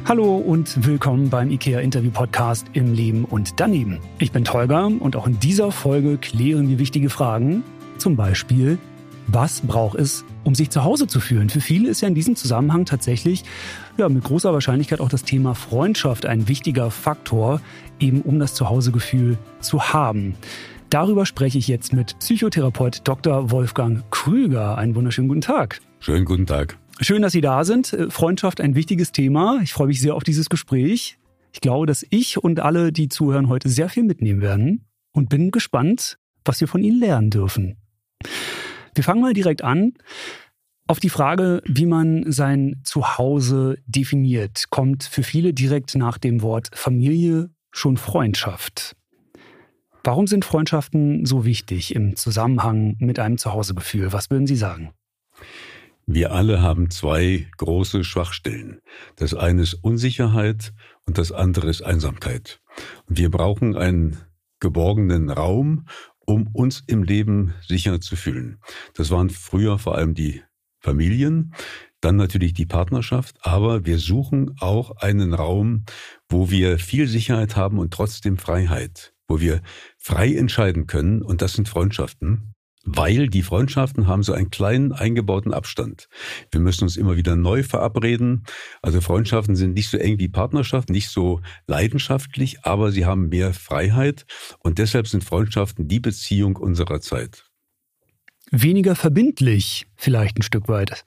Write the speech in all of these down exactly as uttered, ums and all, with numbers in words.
Hallo und willkommen beim IKEA-Interview-Podcast im Leben und daneben. Ich bin Tolga und auch in dieser Folge klären wir wichtige Fragen. Zum Beispiel, was braucht es, um sich zu Hause zu fühlen? Für viele ist ja in diesem Zusammenhang tatsächlich ja, mit großer Wahrscheinlichkeit auch das Thema Freundschaft ein wichtiger Faktor, eben um das Zuhausegefühl zu haben. Darüber spreche ich jetzt mit Psychotherapeut Doktor Wolfgang Krüger. Einen wunderschönen guten Tag. Schönen guten Tag. Schön, dass Sie da sind. Freundschaft, ein wichtiges Thema. Ich freue mich sehr auf dieses Gespräch. Ich glaube, dass ich und alle, die zuhören, heute sehr viel mitnehmen werden und bin gespannt, was wir von Ihnen lernen dürfen. Wir fangen mal direkt an. Auf die Frage, wie man sein Zuhause definiert, kommt für viele direkt nach dem Wort Familie schon Freundschaft. Warum sind Freundschaften so wichtig im Zusammenhang mit einem Zuhausegefühl? Was würden Sie sagen? Wir alle haben zwei große Schwachstellen. Das eine ist Unsicherheit und das andere ist Einsamkeit. Und wir brauchen einen geborgenen Raum, um uns im Leben sicher zu fühlen. Das waren früher vor allem die Familien, dann natürlich die Partnerschaft, aber wir suchen auch einen Raum, wo wir viel Sicherheit haben und trotzdem Freiheit, wo wir frei entscheiden können, und das sind Freundschaften. Weil die Freundschaften haben so einen kleinen eingebauten Abstand. Wir müssen uns immer wieder neu verabreden. Also Freundschaften sind nicht so eng wie Partnerschaften, nicht so leidenschaftlich, aber sie haben mehr Freiheit. Und deshalb sind Freundschaften die Beziehung unserer Zeit. Weniger verbindlich, vielleicht ein Stück weit.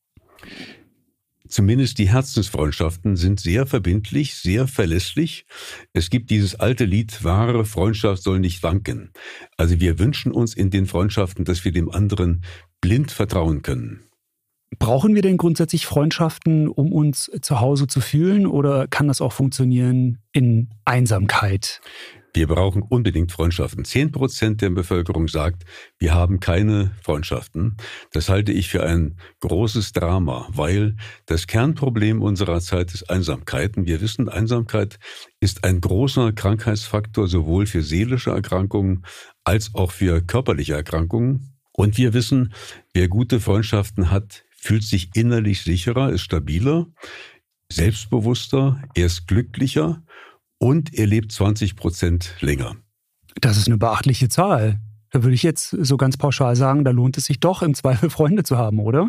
Zumindest die Herzensfreundschaften sind sehr verbindlich, sehr verlässlich. Es gibt dieses alte Lied, wahre Freundschaft soll nicht wanken. Also wir wünschen uns in den Freundschaften, dass wir dem anderen blind vertrauen können. Brauchen wir denn grundsätzlich Freundschaften, um uns zu Hause zu fühlen, oder kann das auch funktionieren in Einsamkeit? Wir brauchen unbedingt Freundschaften. Zehn Prozent der Bevölkerung sagt, wir haben keine Freundschaften. Das halte ich für ein großes Drama, weil das Kernproblem unserer Zeit ist Einsamkeit. Und wir wissen, Einsamkeit ist ein großer Krankheitsfaktor, sowohl für seelische Erkrankungen als auch für körperliche Erkrankungen. Und wir wissen, wer gute Freundschaften hat, fühlt sich innerlich sicherer, ist stabiler, selbstbewusster, er ist glücklicher. Und er lebt zwanzig Prozent länger. Das ist eine beachtliche Zahl. Da würde ich jetzt so ganz pauschal sagen, da lohnt es sich doch, im Zweifel Freunde zu haben, oder?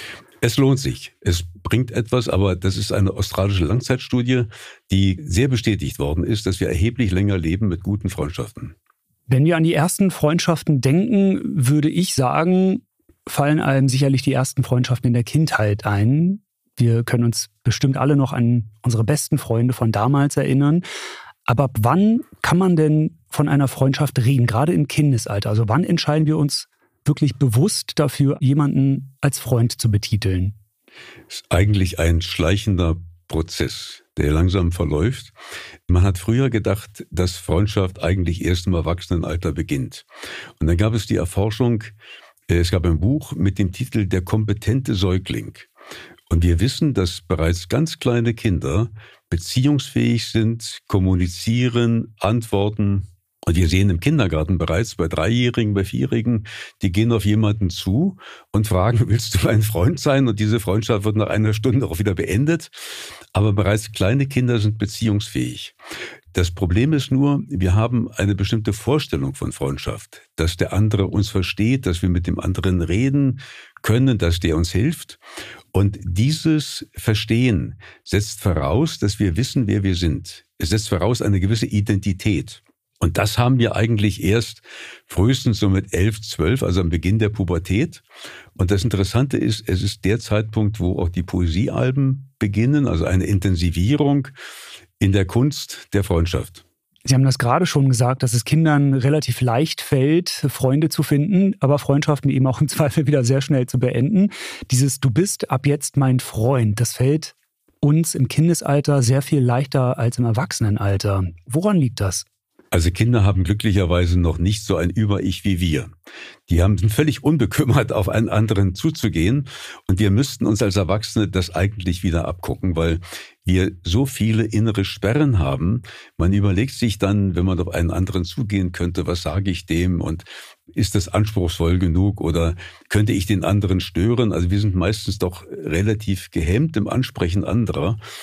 Es lohnt sich. Es bringt etwas, aber das ist eine australische Langzeitstudie, die sehr bestätigt worden ist, dass wir erheblich länger leben mit guten Freundschaften. Wenn wir an die ersten Freundschaften denken, würde ich sagen, fallen einem sicherlich die ersten Freundschaften in der Kindheit ein. Wir können uns bestimmt alle noch an unsere besten Freunde von damals erinnern. Aber ab wann kann man denn von einer Freundschaft reden, gerade im Kindesalter? Also wann entscheiden wir uns wirklich bewusst dafür, jemanden als Freund zu betiteln? Das ist eigentlich ein schleichender Prozess, der langsam verläuft. Man hat früher gedacht, dass Freundschaft eigentlich erst im Erwachsenenalter beginnt. Und dann gab es die Erforschung, es gab ein Buch mit dem Titel Der kompetente Säugling. Und wir wissen, dass bereits ganz kleine Kinder beziehungsfähig sind, kommunizieren, antworten. Und wir sehen im Kindergarten bereits bei Dreijährigen, bei Vierjährigen, die gehen auf jemanden zu und fragen, willst du mein Freund sein? Und diese Freundschaft wird nach einer Stunde auch wieder beendet. Aber bereits kleine Kinder sind beziehungsfähig. Das Problem ist nur, wir haben eine bestimmte Vorstellung von Freundschaft, dass der andere uns versteht, dass wir mit dem anderen reden können, dass der uns hilft. Und dieses Verstehen setzt voraus, dass wir wissen, wer wir sind. Es setzt voraus eine gewisse Identität. Und das haben wir eigentlich erst frühestens so mit elf, zwölf, also am Beginn der Pubertät. Und das Interessante ist, es ist der Zeitpunkt, wo auch die Poesiealben beginnen, also eine Intensivierung in der Kunst der Freundschaft. Sie haben das gerade schon gesagt, dass es Kindern relativ leicht fällt, Freunde zu finden, aber Freundschaften eben auch im Zweifel wieder sehr schnell zu beenden. Dieses "Du bist ab jetzt mein Freund", das fällt uns im Kindesalter sehr viel leichter als im Erwachsenenalter. Woran liegt das? Also Kinder haben glücklicherweise noch nicht so ein Über-Ich wie wir. Die haben sind völlig unbekümmert, auf einen anderen zuzugehen. Und wir müssten uns als Erwachsene das eigentlich wieder abgucken, weil wir so viele innere Sperren haben. Man überlegt sich dann, wenn man auf einen anderen zugehen könnte, was sage ich dem und ist das anspruchsvoll genug oder könnte ich den anderen stören? Also wir sind meistens doch relativ gehemmt im Ansprechen anderer.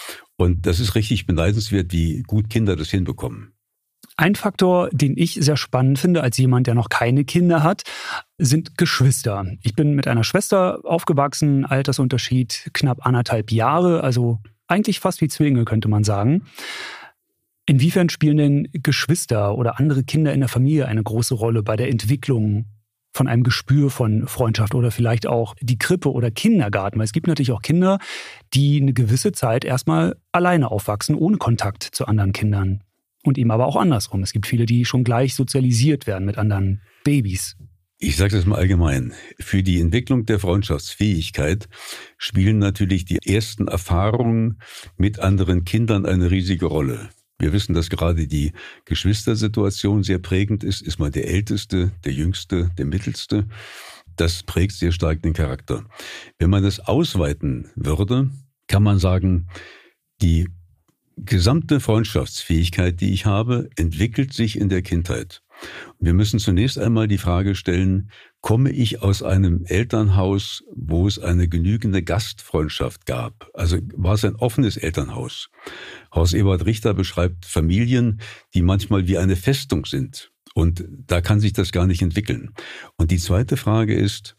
Und das ist richtig beneidenswert, wie gut Kinder das hinbekommen. Ein Faktor, den ich sehr spannend finde, als jemand, der noch keine Kinder hat, sind Geschwister. Ich bin mit einer Schwester aufgewachsen, Altersunterschied knapp anderthalb Jahre, also eigentlich fast wie Zwillinge, könnte man sagen. Inwiefern spielen denn Geschwister oder andere Kinder in der Familie eine große Rolle bei der Entwicklung von einem Gespür von Freundschaft oder vielleicht auch die Krippe oder Kindergarten? Weil es gibt natürlich auch Kinder, die eine gewisse Zeit erstmal alleine aufwachsen, ohne Kontakt zu anderen Kindern. Und eben aber auch andersrum. Es gibt viele, die schon gleich sozialisiert werden mit anderen Babys. Ich sage das mal allgemein. Für die Entwicklung der Freundschaftsfähigkeit spielen natürlich die ersten Erfahrungen mit anderen Kindern eine riesige Rolle. Wir wissen, dass gerade die Geschwistersituation sehr prägend ist. Ist man der Älteste, der Jüngste, der Mittelste? Das prägt sehr stark den Charakter. Wenn man das ausweiten würde, kann man sagen, die gesamte Freundschaftsfähigkeit, die ich habe, entwickelt sich in der Kindheit. Wir müssen zunächst einmal die Frage stellen, komme ich aus einem Elternhaus, wo es eine genügende Gastfreundschaft gab? Also war es ein offenes Elternhaus? Horst Eberhard Richter beschreibt Familien, die manchmal wie eine Festung sind. Und da kann sich das gar nicht entwickeln. Und die zweite Frage ist,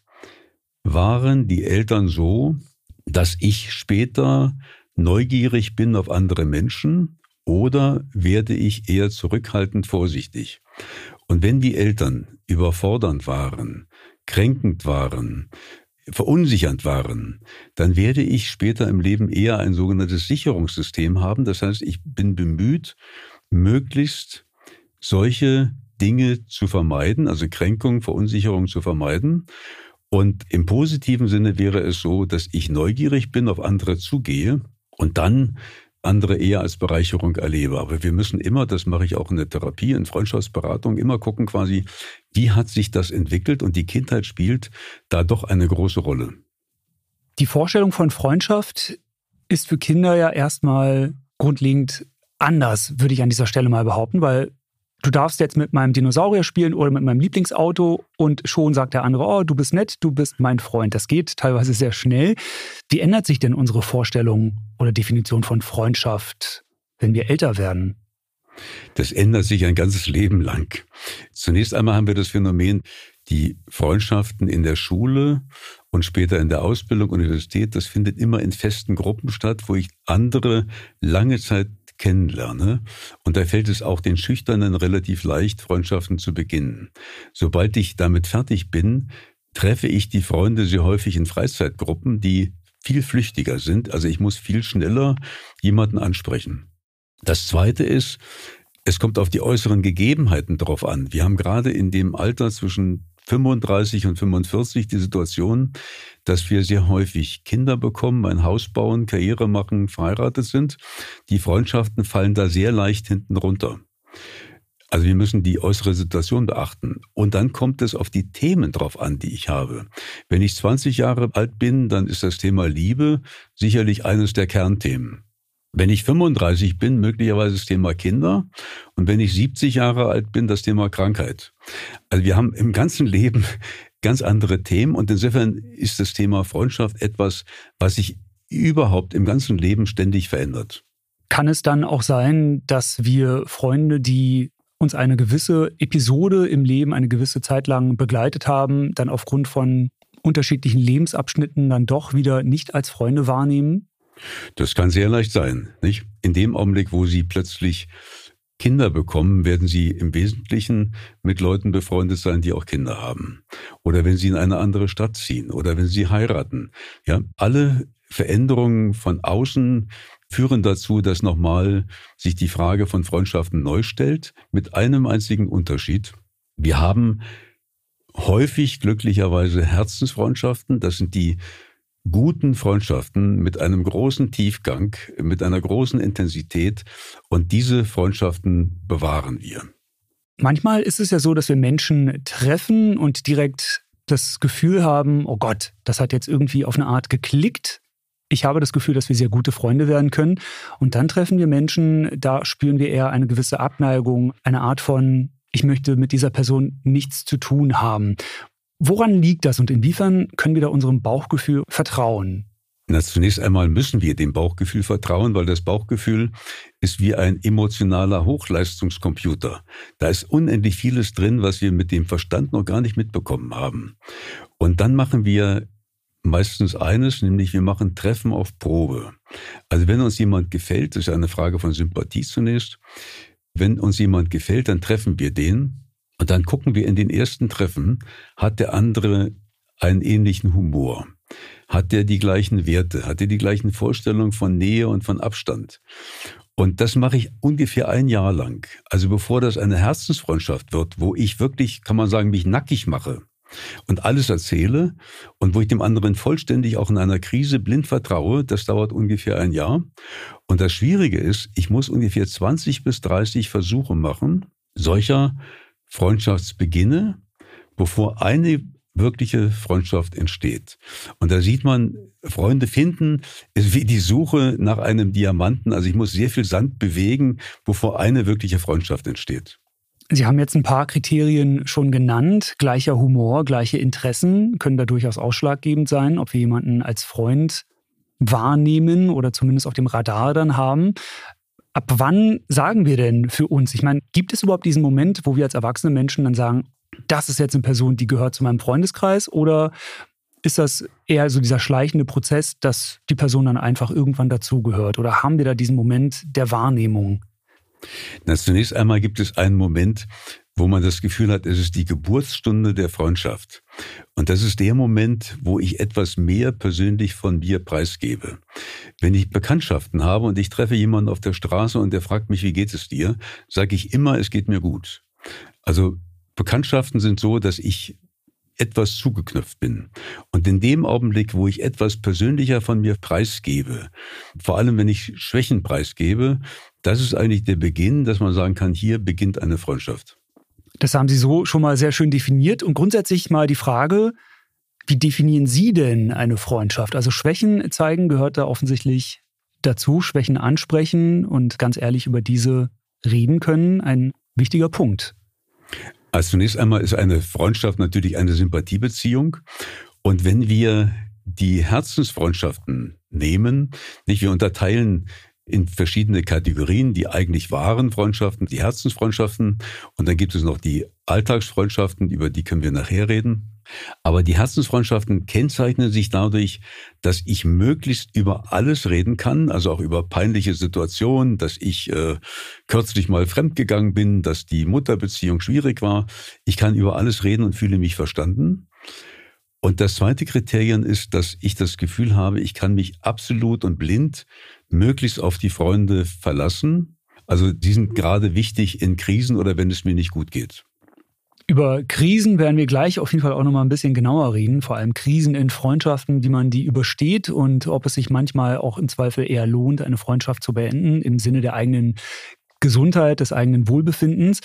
waren die Eltern so, dass ich später neugierig bin auf andere Menschen oder werde ich eher zurückhaltend vorsichtig? Und wenn die Eltern überfordernd waren, kränkend waren, verunsichernd waren, dann werde ich später im Leben eher ein sogenanntes Sicherungssystem haben. Das heißt, ich bin bemüht, möglichst solche Dinge zu vermeiden, also Kränkung, Verunsicherung zu vermeiden. Und im positiven Sinne wäre es so, dass ich neugierig bin, auf andere zugehe und dann andere eher als Bereicherung erlebe. Aber wir müssen immer, das mache ich auch in der Therapie, in Freundschaftsberatung, immer gucken quasi, wie hat sich das entwickelt? Und die Kindheit spielt da doch eine große Rolle. Die Vorstellung von Freundschaft ist für Kinder ja erstmal grundlegend anders, würde ich an dieser Stelle mal behaupten, weil du darfst jetzt mit meinem Dinosaurier spielen oder mit meinem Lieblingsauto und schon sagt der andere, oh, du bist nett, du bist mein Freund. Das geht teilweise sehr schnell. Wie ändert sich denn unsere Vorstellung oder Definition von Freundschaft, wenn wir älter werden? Das ändert sich ein ganzes Leben lang. Zunächst einmal haben wir das Phänomen, die Freundschaften in der Schule und später in der Ausbildung, Universität, das findet immer in festen Gruppen statt, wo ich andere lange Zeit kennenlerne. Und da fällt es auch den Schüchternen relativ leicht, Freundschaften zu beginnen. Sobald ich damit fertig bin, treffe ich die Freunde sehr häufig in Freizeitgruppen, die viel flüchtiger sind. Also ich muss viel schneller jemanden ansprechen. Das Zweite ist, es kommt auf die äußeren Gegebenheiten drauf an. Wir haben gerade in dem Alter zwischen fünfunddreißig und fünfundvierzig die Situation, dass wir sehr häufig Kinder bekommen, ein Haus bauen, Karriere machen, verheiratet sind. Die Freundschaften fallen da sehr leicht hinten runter. Also wir müssen die äußere Situation beachten. Und dann kommt es auf die Themen drauf an, die ich habe. Wenn ich zwanzig Jahre alt bin, dann ist das Thema Liebe sicherlich eines der Kernthemen. Wenn ich fünfunddreißig bin, möglicherweise das Thema Kinder. Und wenn ich siebzig Jahre alt bin, das Thema Krankheit. Also wir haben im ganzen Leben ganz andere Themen. Und insofern ist das Thema Freundschaft etwas, was sich überhaupt im ganzen Leben ständig verändert. Kann es dann auch sein, dass wir Freunde, die uns eine gewisse Episode im Leben eine gewisse Zeit lang begleitet haben, dann aufgrund von unterschiedlichen Lebensabschnitten dann doch wieder nicht als Freunde wahrnehmen? Das kann sehr leicht sein, nicht? In dem Augenblick, wo Sie plötzlich Kinder bekommen, werden Sie im Wesentlichen mit Leuten befreundet sein, die auch Kinder haben. Oder wenn Sie in eine andere Stadt ziehen oder wenn Sie heiraten. Ja, alle Veränderungen von außen führen dazu, dass nochmal sich die Frage von Freundschaften neu stellt, mit einem einzigen Unterschied. Wir haben häufig glücklicherweise Herzensfreundschaften, das sind die guten Freundschaften mit einem großen Tiefgang, mit einer großen Intensität, und diese Freundschaften bewahren wir. Manchmal ist es ja so, dass wir Menschen treffen und direkt das Gefühl haben, oh Gott, das hat jetzt irgendwie auf eine Art geklickt. Ich habe das Gefühl, dass wir sehr gute Freunde werden können. Und dann treffen wir Menschen, da spüren wir eher eine gewisse Abneigung, eine Art von, ich möchte mit dieser Person nichts zu tun haben. Woran liegt das und inwiefern können wir da unserem Bauchgefühl vertrauen? Na, zunächst einmal müssen wir dem Bauchgefühl vertrauen, weil das Bauchgefühl ist wie ein emotionaler Hochleistungskomputer. Da ist unendlich vieles drin, was wir mit dem Verstand noch gar nicht mitbekommen haben. Und dann machen wir meistens eines, nämlich wir machen Treffen auf Probe. Also wenn uns jemand gefällt, das ist eine Frage von Sympathie zunächst, wenn uns jemand gefällt, dann treffen wir den und dann gucken wir in den ersten Treffen, hat der andere einen ähnlichen Humor? Hat der die gleichen Werte? Hat er die gleichen Vorstellungen von Nähe und von Abstand? Und das mache ich ungefähr ein Jahr lang. Also bevor das eine Herzensfreundschaft wird, wo ich wirklich, kann man sagen, mich nackig mache und alles erzähle und wo ich dem anderen vollständig auch in einer Krise blind vertraue, das dauert ungefähr ein Jahr. Und das Schwierige ist, ich muss ungefähr zwanzig bis dreißig Versuche machen, solcher Freundschaftsbeginne, bevor eine wirkliche Freundschaft entsteht. Und da sieht man, Freunde finden ist wie die Suche nach einem Diamanten. Also ich muss sehr viel Sand bewegen, bevor eine wirkliche Freundschaft entsteht. Sie haben jetzt ein paar Kriterien schon genannt. Gleicher Humor, gleiche Interessen können da durchaus ausschlaggebend sein, ob wir jemanden als Freund wahrnehmen oder zumindest auf dem Radar dann haben. Ab wann sagen wir denn für uns? Ich meine, gibt es überhaupt diesen Moment, wo wir als erwachsene Menschen dann sagen, das ist jetzt eine Person, die gehört zu meinem Freundeskreis, oder ist das eher so dieser schleichende Prozess, dass die Person dann einfach irgendwann dazugehört? Oder haben wir da diesen Moment der Wahrnehmung? Na, zunächst einmal gibt es einen Moment, wo man das Gefühl hat, es ist die Geburtsstunde der Freundschaft. Und das ist der Moment, wo ich etwas mehr persönlich von mir preisgebe. Wenn ich Bekanntschaften habe und ich treffe jemanden auf der Straße und der fragt mich, wie geht es dir, sage ich immer, es geht mir gut. Also Bekanntschaften sind so, dass ich etwas zugeknüpft bin. Und in dem Augenblick, wo ich etwas persönlicher von mir preisgebe, vor allem wenn ich Schwächen preisgebe, das ist eigentlich der Beginn, dass man sagen kann, hier beginnt eine Freundschaft. Das haben Sie so schon mal sehr schön definiert. Und grundsätzlich mal die Frage, wie definieren Sie denn eine Freundschaft? Also Schwächen zeigen gehört da offensichtlich dazu, Schwächen ansprechen und ganz ehrlich über diese reden können, ein wichtiger Punkt. Also zunächst einmal ist eine Freundschaft natürlich eine Sympathiebeziehung. Und wenn wir die Herzensfreundschaften nehmen, nicht, wir unterteilen in verschiedene Kategorien, die eigentlich wahren Freundschaften, die Herzensfreundschaften, und dann gibt es noch die Alltagsfreundschaften, über die können wir nachher reden. Aber die Herzensfreundschaften kennzeichnen sich dadurch, dass ich möglichst über alles reden kann, also auch über peinliche Situationen, dass ich äh, kürzlich mal fremdgegangen bin, dass die Mutterbeziehung schwierig war. Ich kann über alles reden und fühle mich verstanden. Und das zweite Kriterium ist, dass ich das Gefühl habe, ich kann mich absolut und blind möglichst auf die Freunde verlassen. Also die sind gerade wichtig in Krisen oder wenn es mir nicht gut geht. Über Krisen werden wir gleich auf jeden Fall auch noch mal ein bisschen genauer reden. Vor allem Krisen in Freundschaften, wie man die übersteht und ob es sich manchmal auch im Zweifel eher lohnt, eine Freundschaft zu beenden im Sinne der eigenen Gesundheit, des eigenen Wohlbefindens.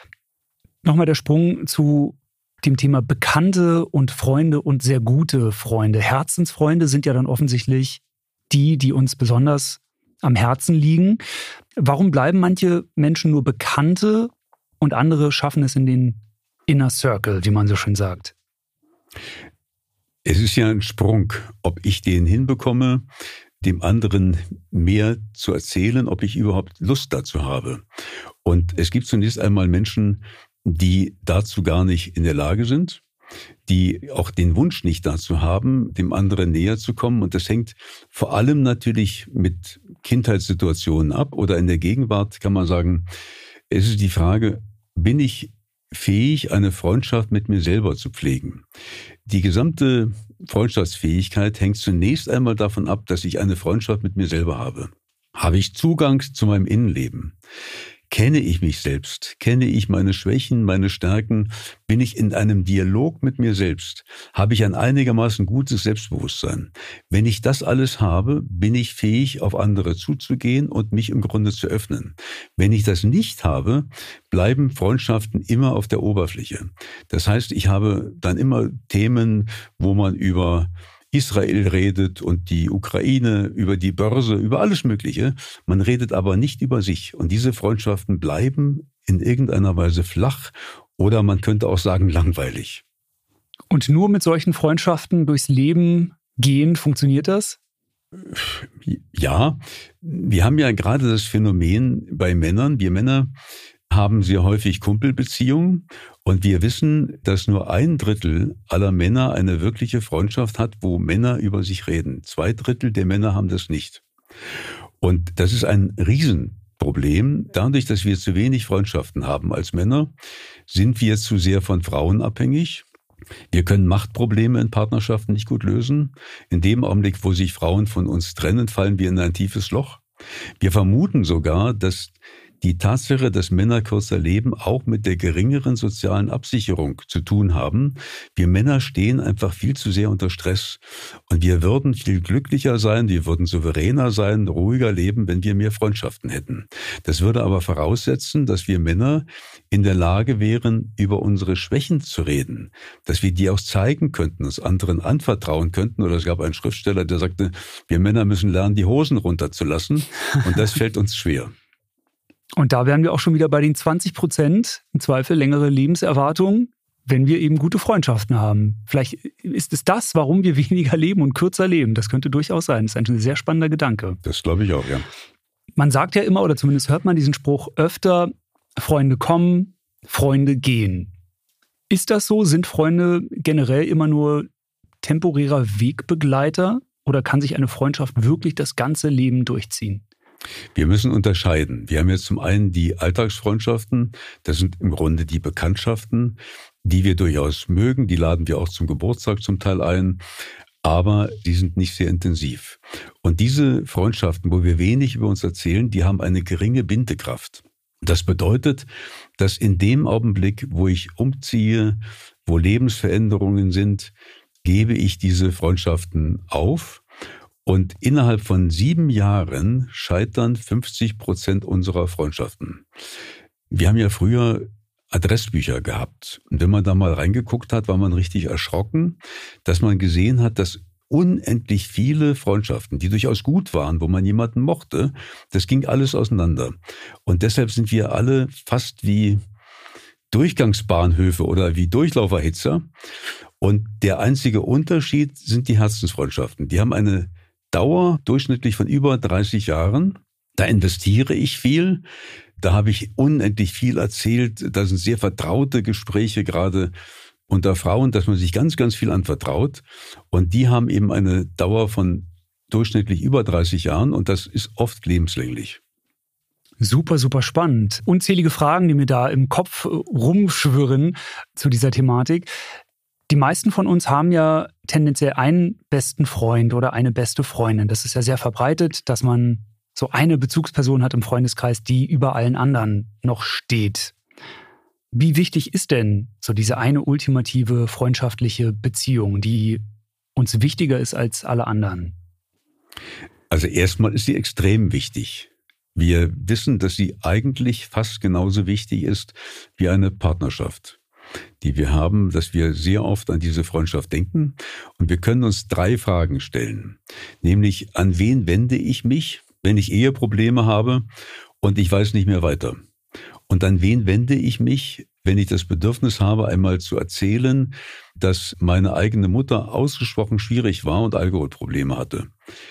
Nochmal der Sprung zu dem Thema Bekannte und Freunde und sehr gute Freunde. Herzensfreunde sind ja dann offensichtlich die, die uns besonders am Herzen liegen. Warum bleiben manche Menschen nur Bekannte und andere schaffen es in den Inner Circle, wie man so schön sagt? Es ist ja ein Sprung, ob ich den hinbekomme, dem anderen mehr zu erzählen, ob ich überhaupt Lust dazu habe. Und es gibt zunächst einmal Menschen, die dazu gar nicht in der Lage sind, die auch den Wunsch nicht dazu haben, dem anderen näher zu kommen. Und das hängt vor allem natürlich mit Kindheitssituationen ab oder in der Gegenwart kann man sagen, es ist die Frage, bin ich fähig, eine Freundschaft mit mir selber zu pflegen? Die gesamte Freundschaftsfähigkeit hängt zunächst einmal davon ab, dass ich eine Freundschaft mit mir selber habe. Habe ich Zugang zu meinem Innenleben? Kenne ich mich selbst? Kenne ich meine Schwächen, meine Stärken? Bin ich in einem Dialog mit mir selbst? Habe ich ein einigermaßen gutes Selbstbewusstsein? Wenn ich das alles habe, bin ich fähig, auf andere zuzugehen und mich im Grunde zu öffnen. Wenn ich das nicht habe, bleiben Freundschaften immer auf der Oberfläche. Das heißt, ich habe dann immer Themen, wo man über Israel redet und die Ukraine, über die Börse, über alles Mögliche. Man redet aber nicht über sich. Und diese Freundschaften bleiben in irgendeiner Weise flach oder man könnte auch sagen langweilig. Und nur mit solchen Freundschaften durchs Leben gehen, funktioniert das? Ja, wir haben ja gerade das Phänomen bei Männern. Wir Männer haben sehr häufig Kumpelbeziehungen und wir wissen, dass nur ein Drittel aller Männer eine wirkliche Freundschaft hat, wo Männer über sich reden. Zwei Drittel der Männer haben das nicht. Und das ist ein Riesenproblem. Dadurch, dass wir zu wenig Freundschaften haben als Männer, sind wir zu sehr von Frauen abhängig. Wir können Machtprobleme in Partnerschaften nicht gut lösen. In dem Augenblick, wo sich Frauen von uns trennen, fallen wir in ein tiefes Loch. Wir vermuten sogar, dass die Tatsache, dass Männer kürzer leben, auch mit der geringeren sozialen Absicherung zu tun haben. Wir Männer stehen einfach viel zu sehr unter Stress. Und wir würden viel glücklicher sein, wir würden souveräner sein, ruhiger leben, wenn wir mehr Freundschaften hätten. Das würde aber voraussetzen, dass wir Männer in der Lage wären, über unsere Schwächen zu reden. Dass wir die auch zeigen könnten, uns anderen anvertrauen könnten. Oder es gab einen Schriftsteller, der sagte, wir Männer müssen lernen, die Hosen runterzulassen. Und das fällt uns schwer. Und da wären wir auch schon wieder bei den zwanzig Prozent, im Zweifel längere Lebenserwartung, wenn wir eben gute Freundschaften haben. Vielleicht ist es das, warum wir weniger leben und kürzer leben. Das könnte durchaus sein. Das ist ein sehr spannender Gedanke. Das glaube ich auch, ja. Man sagt ja immer, oder zumindest hört man diesen Spruch öfter, Freunde kommen, Freunde gehen. Ist das so? Sind Freunde generell immer nur temporärer Wegbegleiter? Oder kann sich eine Freundschaft wirklich das ganze Leben durchziehen? Wir müssen unterscheiden. Wir haben jetzt zum einen die Alltagsfreundschaften, das sind im Grunde die Bekanntschaften, die wir durchaus mögen, die laden wir auch zum Geburtstag zum Teil ein, aber die sind nicht sehr intensiv. Und diese Freundschaften, wo wir wenig über uns erzählen, die haben eine geringe Bindekraft. Das bedeutet, dass in dem Augenblick, wo ich umziehe, wo Lebensveränderungen sind, gebe ich diese Freundschaften auf. Und innerhalb von sieben Jahren scheitern fünfzig Prozent unserer Freundschaften. Wir haben ja früher Adressbücher gehabt. Und wenn man da mal reingeguckt hat, war man richtig erschrocken, dass man gesehen hat, dass unendlich viele Freundschaften, die durchaus gut waren, wo man jemanden mochte, das ging alles auseinander. Und deshalb sind wir alle fast wie Durchgangsbahnhöfe oder wie Durchlauferhitzer. Und der einzige Unterschied sind die Herzensfreundschaften. Die haben eine Dauer durchschnittlich von über dreißig Jahren. Da investiere ich viel. Da habe ich unendlich viel erzählt. Da sind sehr vertraute Gespräche, gerade unter Frauen, dass man sich ganz, ganz viel anvertraut. Und die haben eben eine Dauer von durchschnittlich über dreißig Jahren. Und das ist oft lebenslänglich. Super, super spannend. Unzählige Fragen, die mir da im Kopf rumschwirren zu dieser Thematik. Die meisten von uns haben ja tendenziell einen besten Freund oder eine beste Freundin. Das ist ja sehr verbreitet, dass man so eine Bezugsperson hat im Freundeskreis, die über allen anderen noch steht. Wie wichtig ist denn so diese eine ultimative freundschaftliche Beziehung, die uns wichtiger ist als alle anderen? Also erstmal ist sie extrem wichtig. Wir wissen, dass sie eigentlich fast genauso wichtig ist wie eine Partnerschaft, die wir haben, dass wir sehr oft an diese Freundschaft denken. Und wir können uns drei Fragen stellen. Nämlich, an wen wende ich mich, wenn ich Eheprobleme habe und ich weiß nicht mehr weiter? Und an wen wende ich mich, wenn ich das Bedürfnis habe, einmal zu erzählen, dass meine eigene Mutter ausgesprochen schwierig war und Alkoholprobleme hatte?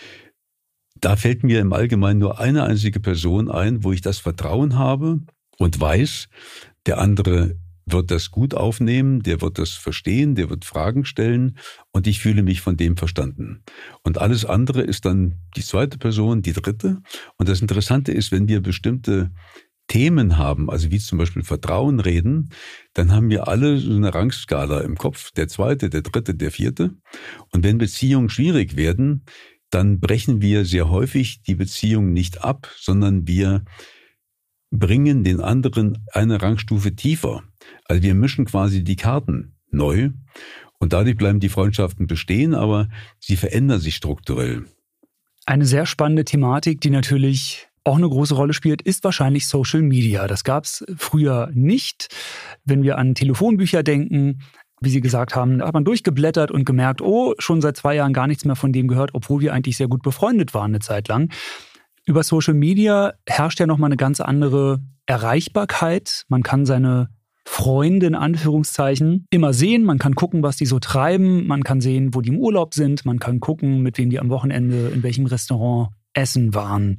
Da fällt mir im Allgemeinen nur eine einzige Person ein, wo ich das Vertrauen habe und weiß, der andere wird das gut aufnehmen, der wird das verstehen, der wird Fragen stellen und ich fühle mich von dem verstanden. Und alles andere ist dann die zweite Person, die dritte. Und das Interessante ist, wenn wir bestimmte Themen haben, also wie zum Beispiel Vertrauen reden, dann haben wir alle so eine Rangskala im Kopf, der zweite, der dritte, der vierte. Und wenn Beziehungen schwierig werden, dann brechen wir sehr häufig die Beziehung nicht ab, sondern wir bringen den anderen eine Rangstufe tiefer. Also wir mischen quasi die Karten neu und dadurch bleiben die Freundschaften bestehen, aber sie verändern sich strukturell. Eine sehr spannende Thematik, die natürlich auch eine große Rolle spielt, ist wahrscheinlich Social Media. Das gab es früher nicht. Wenn wir an Telefonbücher denken, wie Sie gesagt haben, da hat man durchgeblättert und gemerkt, oh, schon seit zwei Jahren gar nichts mehr von dem gehört, obwohl wir eigentlich sehr gut befreundet waren eine Zeit lang. Über Social Media herrscht ja nochmal eine ganz andere Erreichbarkeit. Man kann seine Freunde in Anführungszeichen immer sehen. Man kann gucken, was die so treiben. Man kann sehen, wo die im Urlaub sind. Man kann gucken, mit wem die am Wochenende in welchem Restaurant essen waren.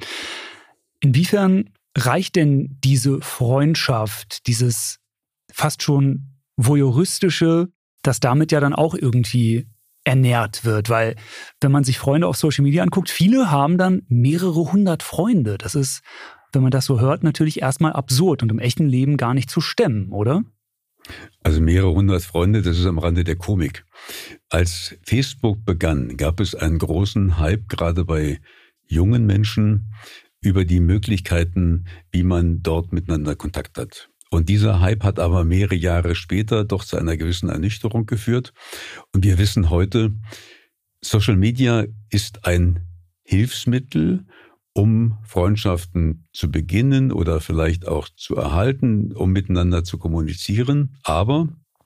Inwiefern reicht denn diese Freundschaft, dieses fast schon voyeuristische, das damit ja dann auch irgendwie ernährt wird? Weil wenn man sich Freunde auf Social Media anguckt, viele haben dann mehrere hundert Freunde. Das ist, wenn man das so hört, natürlich erstmal absurd und im echten Leben gar nicht zu stemmen, oder? Also mehrere hundert Freunde, das ist am Rande der Komik. Als Facebook begann, gab es einen großen Hype, gerade bei jungen Menschen, über die Möglichkeiten, wie man dort miteinander Kontakt hat. Und dieser Hype hat aber mehrere Jahre später doch zu einer gewissen Ernüchterung geführt. Und wir wissen heute, Social Media ist ein Hilfsmittel, um Freundschaften zu beginnen oder vielleicht auch zu erhalten, um miteinander zu kommunizieren. Aber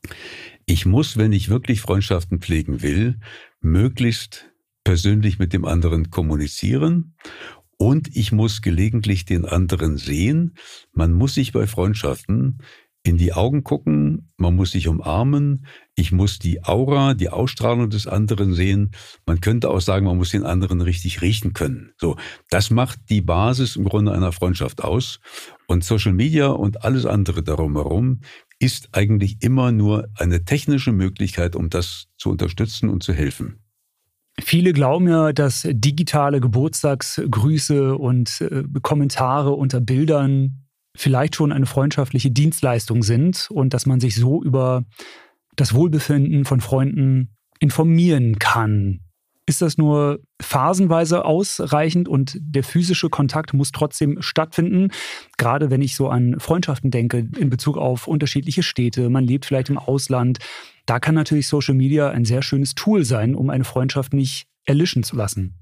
ich muss, wenn ich wirklich Freundschaften pflegen will, möglichst persönlich mit dem anderen kommunizieren. Und ich muss gelegentlich den anderen sehen. Man muss sich bei Freundschaften in die Augen gucken, man muss sich umarmen, ich muss die Aura, die Ausstrahlung des anderen sehen. Man könnte auch sagen, man muss den anderen richtig riechen können. So, das macht die Basis im Grunde einer Freundschaft aus. Und Social Media und alles andere darum herum ist eigentlich immer nur eine technische Möglichkeit, um das zu unterstützen und zu helfen. Viele glauben ja, dass digitale Geburtstagsgrüße und äh, Kommentare unter Bildern vielleicht schon eine freundschaftliche Dienstleistung sind und dass man sich so über das Wohlbefinden von Freunden informieren kann. Ist das nur phasenweise ausreichend und der physische Kontakt muss trotzdem stattfinden? Gerade wenn ich so an Freundschaften denke in Bezug auf unterschiedliche Städte, man lebt vielleicht im Ausland. Da kann natürlich Social Media ein sehr schönes Tool sein, um eine Freundschaft nicht erlischen zu lassen.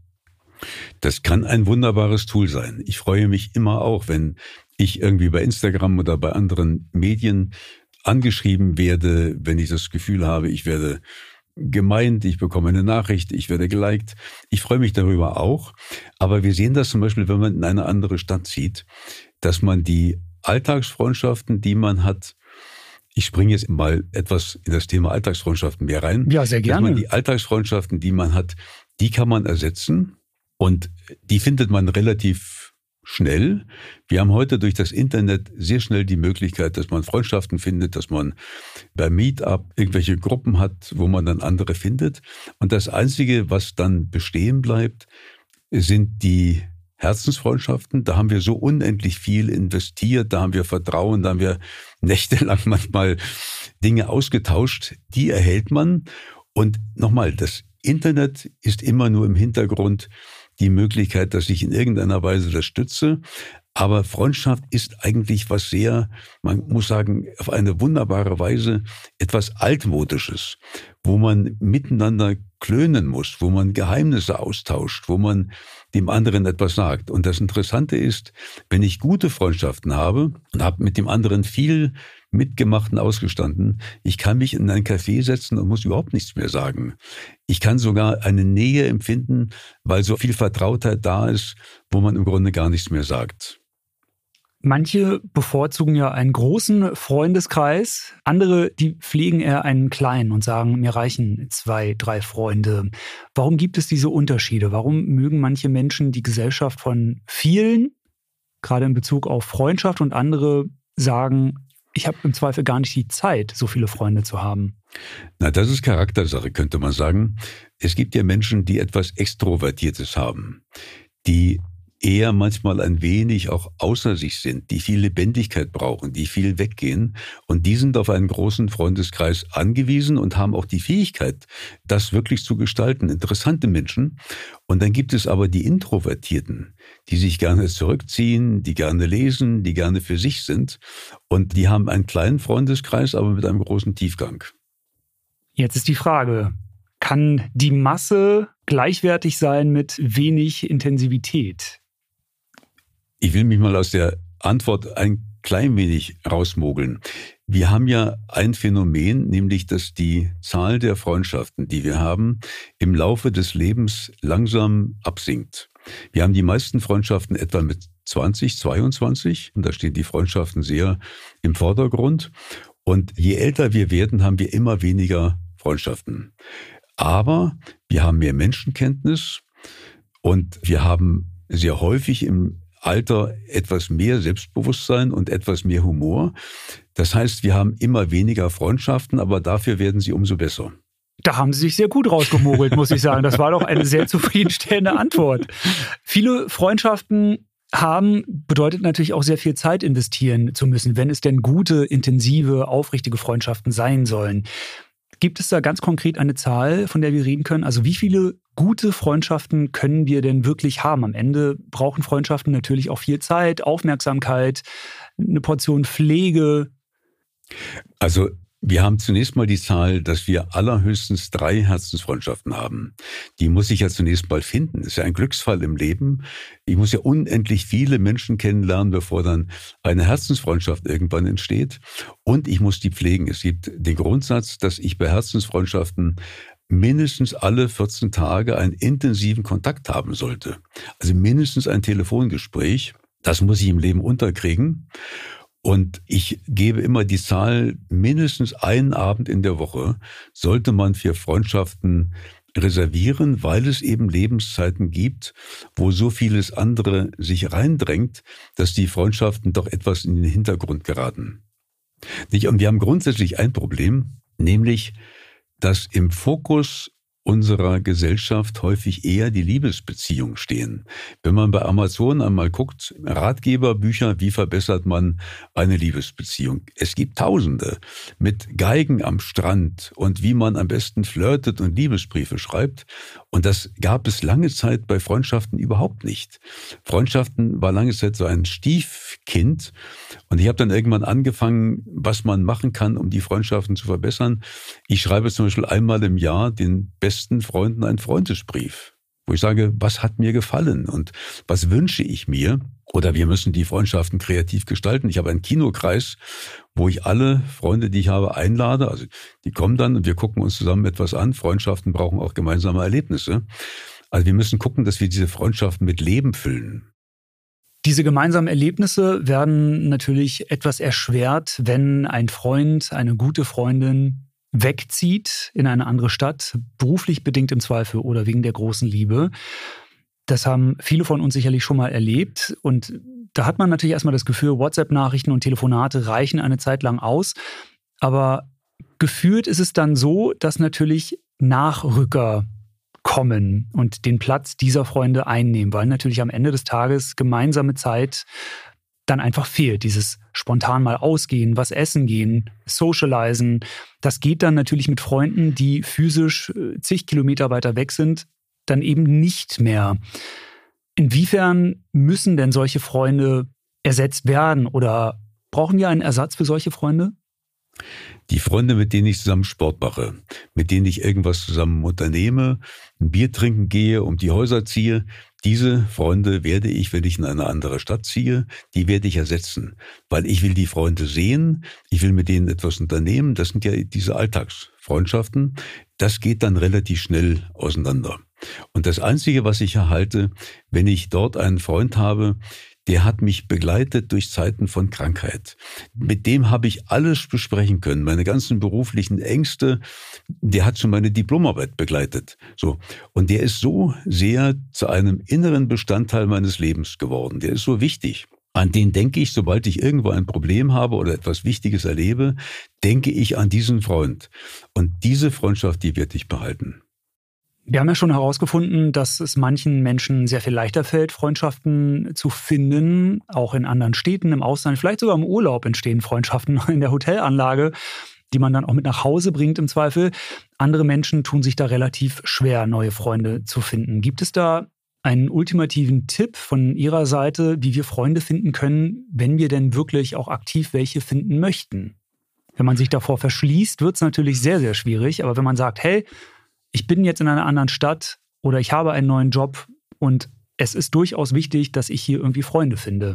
Das kann ein wunderbares Tool sein. Ich freue mich immer auch, wenn ich irgendwie bei Instagram oder bei anderen Medien angeschrieben werde, wenn ich das Gefühl habe, ich werde gemeint, ich bekomme eine Nachricht, ich werde geliked. Ich freue mich darüber auch. Aber wir sehen das zum Beispiel, wenn man in eine andere Stadt zieht, dass man die Alltagsfreundschaften, die man hat, ich springe jetzt mal etwas in das Thema Alltagsfreundschaften mehr rein. Ja, sehr gerne. Dass man die Alltagsfreundschaften, die man hat, die kann man ersetzen und die findet man relativ schnell. Wir haben heute durch das Internet sehr schnell die Möglichkeit, dass man Freundschaften findet, dass man bei Meetup irgendwelche Gruppen hat, wo man dann andere findet. Und das Einzige, was dann bestehen bleibt, sind die Herzensfreundschaften. Da haben wir so unendlich viel investiert, da haben wir Vertrauen, da haben wir nächtelang manchmal Dinge ausgetauscht. Die erhält man. Und nochmal, das Internet ist immer nur im Hintergrund die Möglichkeit, dass ich in irgendeiner Weise das stütze. Aber Freundschaft ist eigentlich was sehr, man muss sagen, auf eine wunderbare Weise etwas Altmodisches, wo man miteinander klönen muss, wo man Geheimnisse austauscht, wo man dem anderen etwas sagt. Und das Interessante ist, wenn ich gute Freundschaften habe und habe mit dem anderen viel mitgemacht und ausgestanden, ich kann mich in ein Café setzen und muss überhaupt nichts mehr sagen. Ich kann sogar eine Nähe empfinden, weil so viel Vertrautheit da ist, wo man im Grunde gar nichts mehr sagt. Manche bevorzugen ja einen großen Freundeskreis, andere, die pflegen eher einen kleinen und sagen, mir reichen zwei, drei Freunde. Warum gibt es diese Unterschiede? Warum mögen manche Menschen die Gesellschaft von vielen, gerade in Bezug auf Freundschaft, und andere sagen, ich habe im Zweifel gar nicht die Zeit, so viele Freunde zu haben? Na, das ist Charaktersache, könnte man sagen. Es gibt ja Menschen, die etwas Extrovertiertes haben, die eher manchmal ein wenig auch außer sich sind, die viel Lebendigkeit brauchen, die viel weggehen. Und die sind auf einen großen Freundeskreis angewiesen und haben auch die Fähigkeit, das wirklich zu gestalten. Interessante Menschen. Und dann gibt es aber die Introvertierten, die sich gerne zurückziehen, die gerne lesen, die gerne für sich sind. Und die haben einen kleinen Freundeskreis, aber mit einem großen Tiefgang. Jetzt ist die Frage, kann die Masse gleichwertig sein mit wenig Intensivität? Ich will mich mal aus der Antwort ein klein wenig rausmogeln. Wir haben ja ein Phänomen, nämlich dass die Zahl der Freundschaften, die wir haben, im Laufe des Lebens langsam absinkt. Wir haben die meisten Freundschaften etwa mit zwanzig, zweiundzwanzig und da stehen die Freundschaften sehr im Vordergrund. Und je älter wir werden, haben wir immer weniger Freundschaften. Aber wir haben mehr Menschenkenntnis und wir haben sehr häufig im Alter etwas mehr Selbstbewusstsein und etwas mehr Humor. Das heißt, wir haben immer weniger Freundschaften, aber dafür werden sie umso besser. Da haben Sie sich sehr gut rausgemogelt, muss ich sagen. Das war doch eine sehr zufriedenstellende Antwort. Viele Freundschaften haben bedeutet natürlich auch sehr viel Zeit investieren zu müssen, wenn es denn gute, intensive, aufrichtige Freundschaften sein sollen. Gibt es da ganz konkret eine Zahl, von der wir reden können? Also wie viele gute Freundschaften können wir denn wirklich haben? Am Ende brauchen Freundschaften natürlich auch viel Zeit, Aufmerksamkeit, eine Portion Pflege. Also wir haben zunächst mal die Zahl, dass wir allerhöchstens drei Herzensfreundschaften haben. Die muss ich ja zunächst mal finden. Das ist ja ein Glücksfall im Leben. Ich muss ja unendlich viele Menschen kennenlernen, bevor dann eine Herzensfreundschaft irgendwann entsteht. Und ich muss die pflegen. Es gibt den Grundsatz, dass ich bei Herzensfreundschaften mindestens alle vierzehn Tage einen intensiven Kontakt haben sollte. Also mindestens ein Telefongespräch. Das muss ich im Leben unterkriegen. Und ich gebe immer die Zahl, mindestens einen Abend in der Woche sollte man für Freundschaften reservieren, weil es eben Lebenszeiten gibt, wo so vieles andere sich reindrängt, dass die Freundschaften doch etwas in den Hintergrund geraten. Und wir haben grundsätzlich ein Problem, nämlich, dass im Fokus unserer Gesellschaft häufig eher die Liebesbeziehungen stehen. Wenn man bei Amazon einmal guckt, Ratgeberbücher, wie verbessert man eine Liebesbeziehung? Es gibt Tausende mit Geigen am Strand und wie man am besten flirtet und Liebesbriefe schreibt. Und das gab es lange Zeit bei Freundschaften überhaupt nicht. Freundschaften war lange Zeit so ein Stiefkind. Und ich habe dann irgendwann angefangen, was man machen kann, um die Freundschaften zu verbessern. Ich schreibe zum Beispiel einmal im Jahr den besten besten Freunden einen Freundesbrief, wo ich sage, was hat mir gefallen und was wünsche ich mir? Oder wir müssen die Freundschaften kreativ gestalten. Ich habe einen Kinokreis, wo ich alle Freunde, die ich habe, einlade. Also die kommen dann und wir gucken uns zusammen etwas an. Freundschaften brauchen auch gemeinsame Erlebnisse. Also wir müssen gucken, dass wir diese Freundschaften mit Leben füllen. Diese gemeinsamen Erlebnisse werden natürlich etwas erschwert, wenn ein Freund, eine gute Freundin wegzieht in eine andere Stadt, beruflich bedingt im Zweifel oder wegen der großen Liebe. Das haben viele von uns sicherlich schon mal erlebt. Und da hat man natürlich erstmal das Gefühl, WhatsApp-Nachrichten und Telefonate reichen eine Zeit lang aus. Aber gefühlt ist es dann so, dass natürlich Nachrücker kommen und den Platz dieser Freunde einnehmen, weil natürlich am Ende des Tages gemeinsame Zeit dann einfach fehlt. Dieses spontan mal ausgehen, was essen gehen, socialisen. Das geht dann natürlich mit Freunden, die physisch zig Kilometer weiter weg sind, dann eben nicht mehr. Inwiefern müssen denn solche Freunde ersetzt werden oder brauchen wir einen Ersatz für solche Freunde? Die Freunde, mit denen ich zusammen Sport mache, mit denen ich irgendwas zusammen unternehme, ein Bier trinken gehe, um die Häuser ziehe, diese Freunde werde ich, wenn ich in eine andere Stadt ziehe, die werde ich ersetzen. Weil ich will die Freunde sehen, ich will mit denen etwas unternehmen. Das sind ja diese Alltagsfreundschaften. Das geht dann relativ schnell auseinander. Und das Einzige, was ich erhalte, wenn ich dort einen Freund habe, der hat mich begleitet durch Zeiten von Krankheit. Mit dem habe ich alles besprechen können, meine ganzen beruflichen Ängste. Der hat schon meine Diplomarbeit begleitet. So. Und der ist so sehr zu einem inneren Bestandteil meines Lebens geworden. Der ist so wichtig. An den denke ich, sobald ich irgendwo ein Problem habe oder etwas Wichtiges erlebe, denke ich an diesen Freund. Und diese Freundschaft, die werde ich behalten. Wir haben ja schon herausgefunden, dass es manchen Menschen sehr viel leichter fällt, Freundschaften zu finden, auch in anderen Städten, im Ausland, vielleicht sogar im Urlaub entstehen Freundschaften in der Hotelanlage, die man dann auch mit nach Hause bringt im Zweifel. Andere Menschen tun sich da relativ schwer, neue Freunde zu finden. Gibt es da einen ultimativen Tipp von Ihrer Seite, wie wir Freunde finden können, wenn wir denn wirklich auch aktiv welche finden möchten? Wenn man sich davor verschließt, wird es natürlich sehr, sehr schwierig. Aber wenn man sagt, hey, ich bin jetzt in einer anderen Stadt oder ich habe einen neuen Job und es ist durchaus wichtig, dass ich hier irgendwie Freunde finde.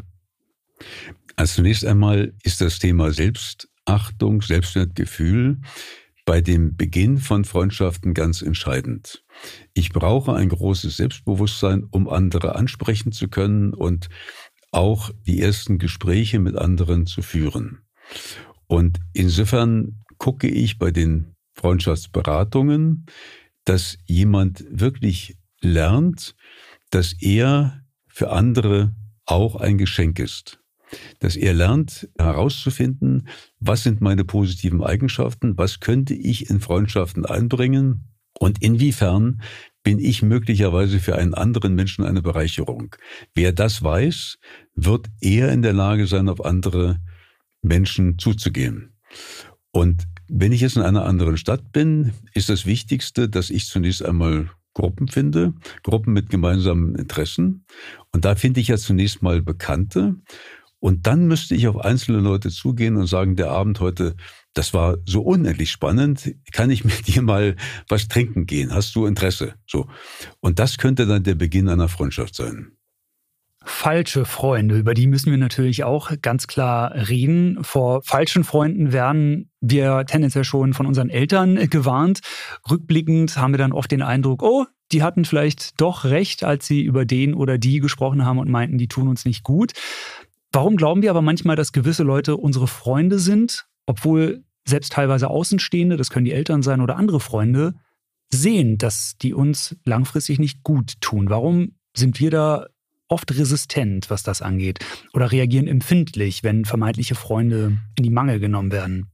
Also zunächst einmal ist das Thema Selbstachtung, Selbstwertgefühl bei dem Beginn von Freundschaften ganz entscheidend. Ich brauche ein großes Selbstbewusstsein, um andere ansprechen zu können und auch die ersten Gespräche mit anderen zu führen. Und insofern gucke ich bei den Freundschaftsberatungen, dass jemand wirklich lernt, dass er für andere auch ein Geschenk ist. Dass er lernt herauszufinden, was sind meine positiven Eigenschaften, was könnte ich in Freundschaften einbringen und inwiefern bin ich möglicherweise für einen anderen Menschen eine Bereicherung. Wer das weiß, wird eher in der Lage sein, auf andere Menschen zuzugehen. Und wenn ich jetzt in einer anderen Stadt bin, ist das Wichtigste, dass ich zunächst einmal Gruppen finde, Gruppen mit gemeinsamen Interessen. Und da finde ich ja zunächst mal Bekannte. Und dann müsste ich auf einzelne Leute zugehen und sagen, der Abend heute, das war so unendlich spannend, kann ich mit dir mal was trinken gehen? Hast du Interesse? So. Und das könnte dann der Beginn einer Freundschaft sein. Falsche Freunde, über die müssen wir natürlich auch ganz klar reden. Vor falschen Freunden werden wir tendenziell schon von unseren Eltern gewarnt. Rückblickend haben wir dann oft den Eindruck, oh, die hatten vielleicht doch recht, als sie über den oder die gesprochen haben und meinten, die tun uns nicht gut. Warum glauben wir aber manchmal, dass gewisse Leute unsere Freunde sind, obwohl selbst teilweise Außenstehende, das können die Eltern sein oder andere Freunde, sehen, dass die uns langfristig nicht gut tun? Warum sind wir da oft resistent, was das angeht, oder reagieren empfindlich, wenn vermeintliche Freunde in die Mangel genommen werden?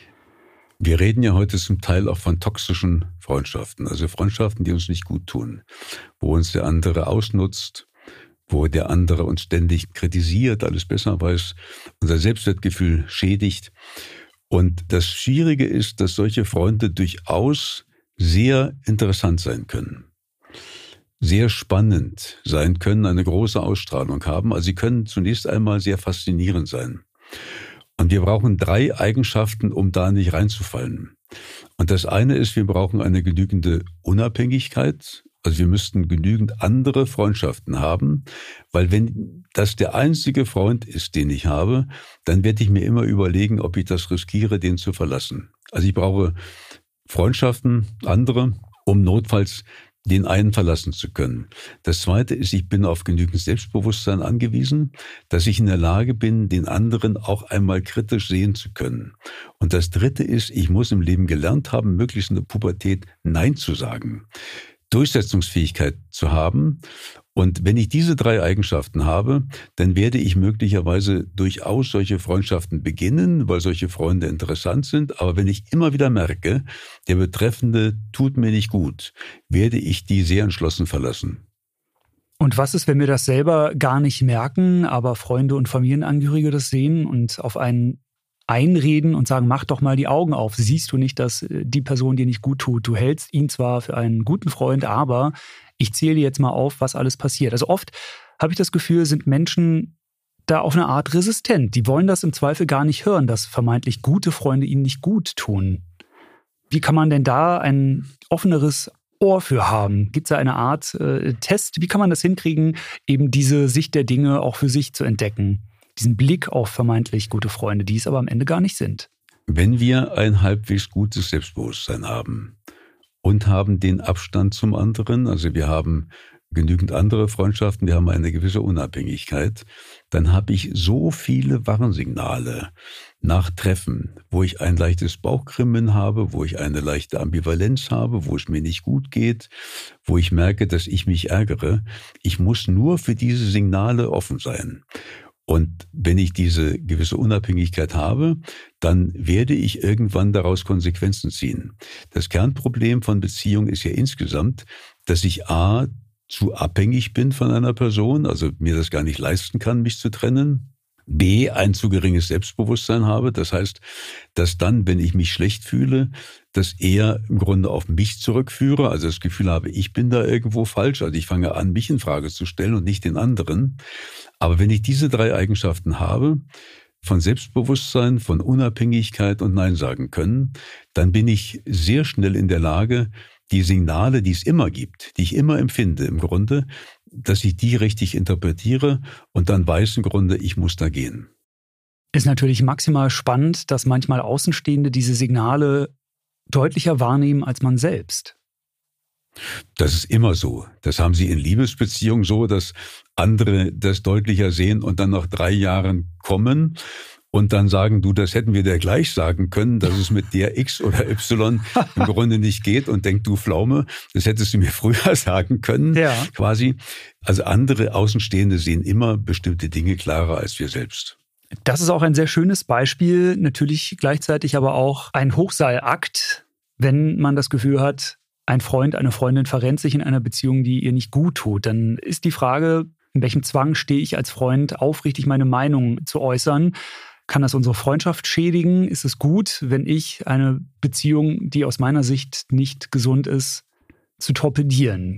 Wir reden ja heute zum Teil auch von toxischen Freundschaften, also Freundschaften, die uns nicht gut tun, wo uns der andere ausnutzt, wo der andere uns ständig kritisiert, alles besser weiß, unser Selbstwertgefühl schädigt. Und das Schwierige ist, dass solche Freunde durchaus sehr interessant sein können, sehr spannend sein können, eine große Ausstrahlung haben. Also sie können zunächst einmal sehr faszinierend sein. Und wir brauchen drei Eigenschaften, um da nicht reinzufallen. Und das eine ist, wir brauchen eine genügende Unabhängigkeit. Also wir müssten genügend andere Freundschaften haben, weil wenn das der einzige Freund ist, den ich habe, dann werde ich mir immer überlegen, ob ich das riskiere, den zu verlassen. Also ich brauche Freundschaften, andere, um notfalls den einen verlassen zu können. Das zweite ist, ich bin auf genügend Selbstbewusstsein angewiesen, dass ich in der Lage bin, den anderen auch einmal kritisch sehen zu können. Und das dritte ist, ich muss im Leben gelernt haben, möglichst in der Pubertät Nein zu sagen. Durchsetzungsfähigkeit zu haben. Und wenn ich diese drei Eigenschaften habe, dann werde ich möglicherweise durchaus solche Freundschaften beginnen, weil solche Freunde interessant sind. Aber wenn ich immer wieder merke, der Betreffende tut mir nicht gut, werde ich die sehr entschlossen verlassen. Und was ist, wenn wir das selber gar nicht merken, aber Freunde und Familienangehörige das sehen und auf einen einreden und sagen, mach doch mal die Augen auf. Siehst du nicht, dass die Person dir nicht gut tut? Du hältst ihn zwar für einen guten Freund, aber ich zähle dir jetzt mal auf, was alles passiert. Also oft habe ich das Gefühl, sind Menschen da auf eine Art resistent. Die wollen das im Zweifel gar nicht hören, dass vermeintlich gute Freunde ihnen nicht gut tun. Wie kann man denn da ein offeneres Ohr für haben? Gibt es da eine Art äh, Test? Wie kann man das hinkriegen, eben diese Sicht der Dinge auch für sich zu entdecken? Diesen Blick auf vermeintlich gute Freunde, die es aber am Ende gar nicht sind. Wenn wir ein halbwegs gutes Selbstbewusstsein haben und haben den Abstand zum anderen, also wir haben genügend andere Freundschaften, wir haben eine gewisse Unabhängigkeit, dann habe ich so viele Warnsignale nach Treffen, wo ich ein leichtes Bauchkribbeln habe, wo ich eine leichte Ambivalenz habe, wo es mir nicht gut geht, wo ich merke, dass ich mich ärgere. Ich muss nur für diese Signale offen sein. Und wenn ich diese gewisse Unabhängigkeit habe, dann werde ich irgendwann daraus Konsequenzen ziehen. Das Kernproblem von Beziehung ist ja insgesamt, dass ich a. zu abhängig bin von einer Person, also mir das gar nicht leisten kann, mich zu trennen. B, ein zu geringes Selbstbewusstsein habe. Das heißt, dass dann, wenn ich mich schlecht fühle, das eher im Grunde auf mich zurückführe. Also das Gefühl habe, ich bin da irgendwo falsch. Also ich fange an, mich in Frage zu stellen und nicht den anderen. Aber wenn ich diese drei Eigenschaften habe, von Selbstbewusstsein, von Unabhängigkeit und Nein sagen können, dann bin ich sehr schnell in der Lage, die Signale, die es immer gibt, die ich immer empfinde im Grunde, dass ich die richtig interpretiere und dann weiß im Grunde, ich muss da gehen. Ist natürlich maximal spannend, dass manchmal Außenstehende diese Signale deutlicher wahrnehmen als man selbst. Das ist immer so. Das haben Sie in Liebesbeziehungen so, dass andere das deutlicher sehen und dann nach drei Jahren kommen. und dann sagen, du, das hätten wir dir gleich sagen können, dass es mit der X oder Y im Grunde nicht geht und denk, du Pflaume, das hättest du mir früher sagen können, ja. quasi. Also andere Außenstehende sehen immer bestimmte Dinge klarer als wir selbst. Das ist auch ein sehr schönes Beispiel, natürlich gleichzeitig aber auch ein Hochseilakt, wenn man das Gefühl hat, ein Freund, eine Freundin verrennt sich in einer Beziehung, die ihr nicht gut tut. Dann ist die Frage, in welchem Zwang stehe ich als Freund, aufrichtig meine Meinung zu äußern? Kann das unsere Freundschaft schädigen? Ist es gut, wenn ich eine Beziehung, die aus meiner Sicht nicht gesund ist, zu torpedieren?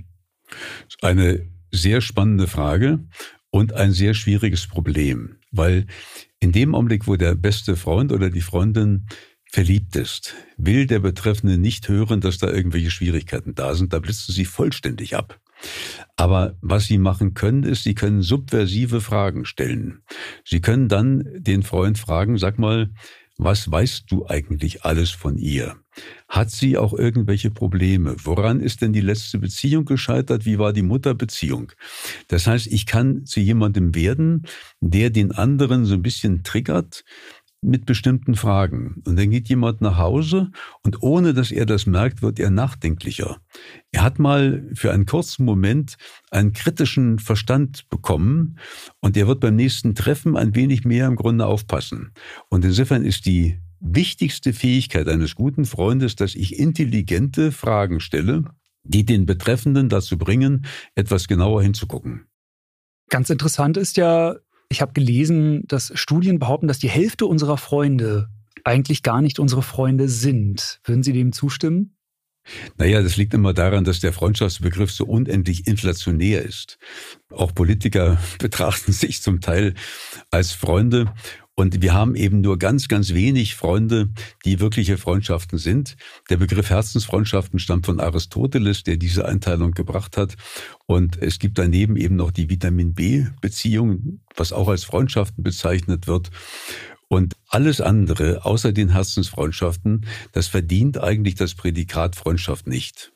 Eine sehr spannende Frage und ein sehr schwieriges Problem. Weil in dem Augenblick, wo der beste Freund oder die Freundin verliebt ist, will der Betreffende nicht hören, dass da irgendwelche Schwierigkeiten da sind. Da blitzen sie vollständig ab. Aber was sie machen können, ist, sie können subversive Fragen stellen. Sie können dann den Freund fragen, sag mal, was weißt du eigentlich alles von ihr? Hat sie auch irgendwelche Probleme? Woran ist denn die letzte Beziehung gescheitert? Wie war die Mutterbeziehung? Das heißt, ich kann zu jemandem werden, der den anderen so ein bisschen triggert, mit bestimmten Fragen. Und dann geht jemand nach Hause und ohne, dass er das merkt, wird er nachdenklicher. Er hat mal für einen kurzen Moment einen kritischen Verstand bekommen und er wird beim nächsten Treffen ein wenig mehr im Grunde aufpassen. Und insofern ist die wichtigste Fähigkeit eines guten Freundes, dass ich intelligente Fragen stelle, die den Betreffenden dazu bringen, etwas genauer hinzugucken. Ganz interessant ist ja, ich habe gelesen, dass Studien behaupten, dass die Hälfte unserer Freunde eigentlich gar nicht unsere Freunde sind. Würden Sie dem zustimmen? Naja, das liegt immer daran, dass der Freundschaftsbegriff so unendlich inflationär ist. Auch Politiker betrachten sich zum Teil als Freunde. Und wir haben eben nur ganz, ganz wenig Freunde, die wirkliche Freundschaften sind. Der Begriff Herzensfreundschaften stammt von Aristoteles, der diese Einteilung gebracht hat. Und es gibt daneben eben noch die Vitamin-B-Beziehung, was auch als Freundschaften bezeichnet wird. Und alles andere, außer den Herzensfreundschaften, das verdient eigentlich das Prädikat Freundschaft nicht.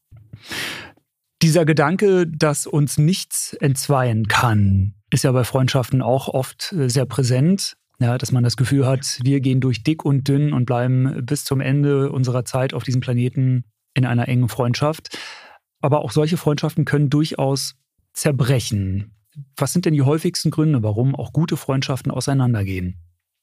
Dieser Gedanke, dass uns nichts entzweien kann, ist ja bei Freundschaften auch oft sehr präsent. Ja, dass man das Gefühl hat, wir gehen durch dick und dünn und bleiben bis zum Ende unserer Zeit auf diesem Planeten in einer engen Freundschaft. Aber auch solche Freundschaften können durchaus zerbrechen. Was sind denn die häufigsten Gründe, warum auch gute Freundschaften auseinandergehen?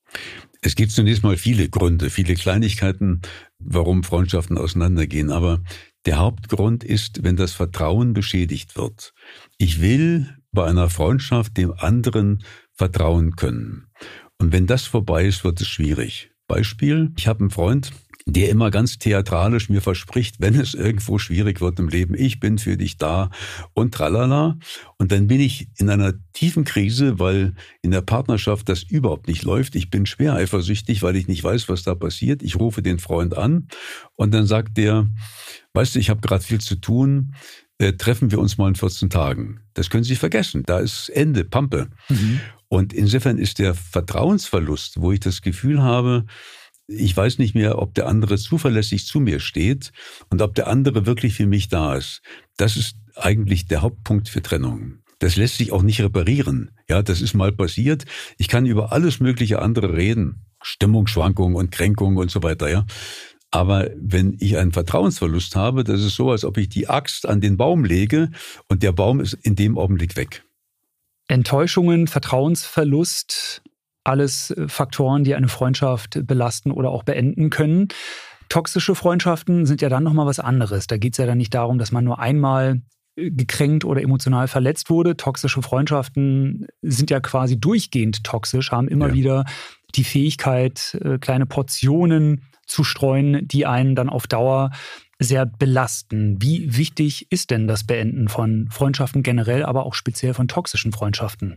Es gibt zunächst mal viele Gründe, viele Kleinigkeiten, warum Freundschaften auseinandergehen. Aber der Hauptgrund ist, wenn das Vertrauen beschädigt wird. Ich will bei einer Freundschaft dem anderen vertrauen können. Und wenn das vorbei ist, wird es schwierig. Beispiel, ich habe einen Freund, der immer ganz theatralisch mir verspricht, wenn es irgendwo schwierig wird im Leben, ich bin für dich da und tralala. Und dann bin ich in einer tiefen Krise, weil in der Partnerschaft das überhaupt nicht läuft. Ich bin schwer eifersüchtig, weil ich nicht weiß, was da passiert. Ich rufe den Freund an und dann sagt der, weißt du, ich habe gerade viel zu tun, äh, treffen wir uns mal in vierzehn Tagen. Das können Sie vergessen, da ist Ende, Pampe. Mhm. Und insofern ist der Vertrauensverlust, wo ich das Gefühl habe, ich weiß nicht mehr, ob der andere zuverlässig zu mir steht und ob der andere wirklich für mich da ist. Das ist eigentlich der Hauptpunkt für Trennung. Das lässt sich auch nicht reparieren. Ja, das ist mal passiert. Ich kann über alles mögliche andere reden. Stimmungsschwankungen und Kränkungen und so weiter, ja. Aber wenn ich einen Vertrauensverlust habe, das ist so, als ob ich die Axt an den Baum lege und der Baum ist in dem Augenblick weg. Enttäuschungen, Vertrauensverlust, alles Faktoren, die eine Freundschaft belasten oder auch beenden können. Toxische Freundschaften sind ja dann nochmal was anderes. Da geht es ja dann nicht darum, dass man nur einmal gekränkt oder emotional verletzt wurde. Toxische Freundschaften sind ja quasi durchgehend toxisch, haben immer ja. wieder die Fähigkeit, kleine Portionen zu streuen, die einen dann auf Dauer sehr belasten. Wie wichtig ist denn das Beenden von Freundschaften generell, aber auch speziell von toxischen Freundschaften?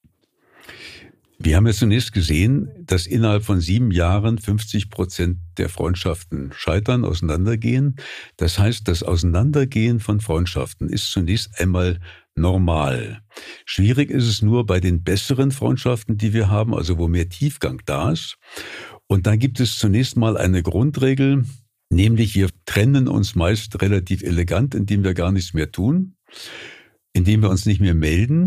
Wir haben ja zunächst gesehen, dass innerhalb von sieben Jahren fünfzig Prozent der Freundschaften scheitern, auseinandergehen. Das heißt, das Auseinandergehen von Freundschaften ist zunächst einmal normal. Schwierig ist es nur bei den besseren Freundschaften, die wir haben, also wo mehr Tiefgang da ist. Und dann gibt es zunächst mal eine Grundregel, nämlich wir trennen uns meist relativ elegant, indem wir gar nichts mehr tun, indem wir uns nicht mehr melden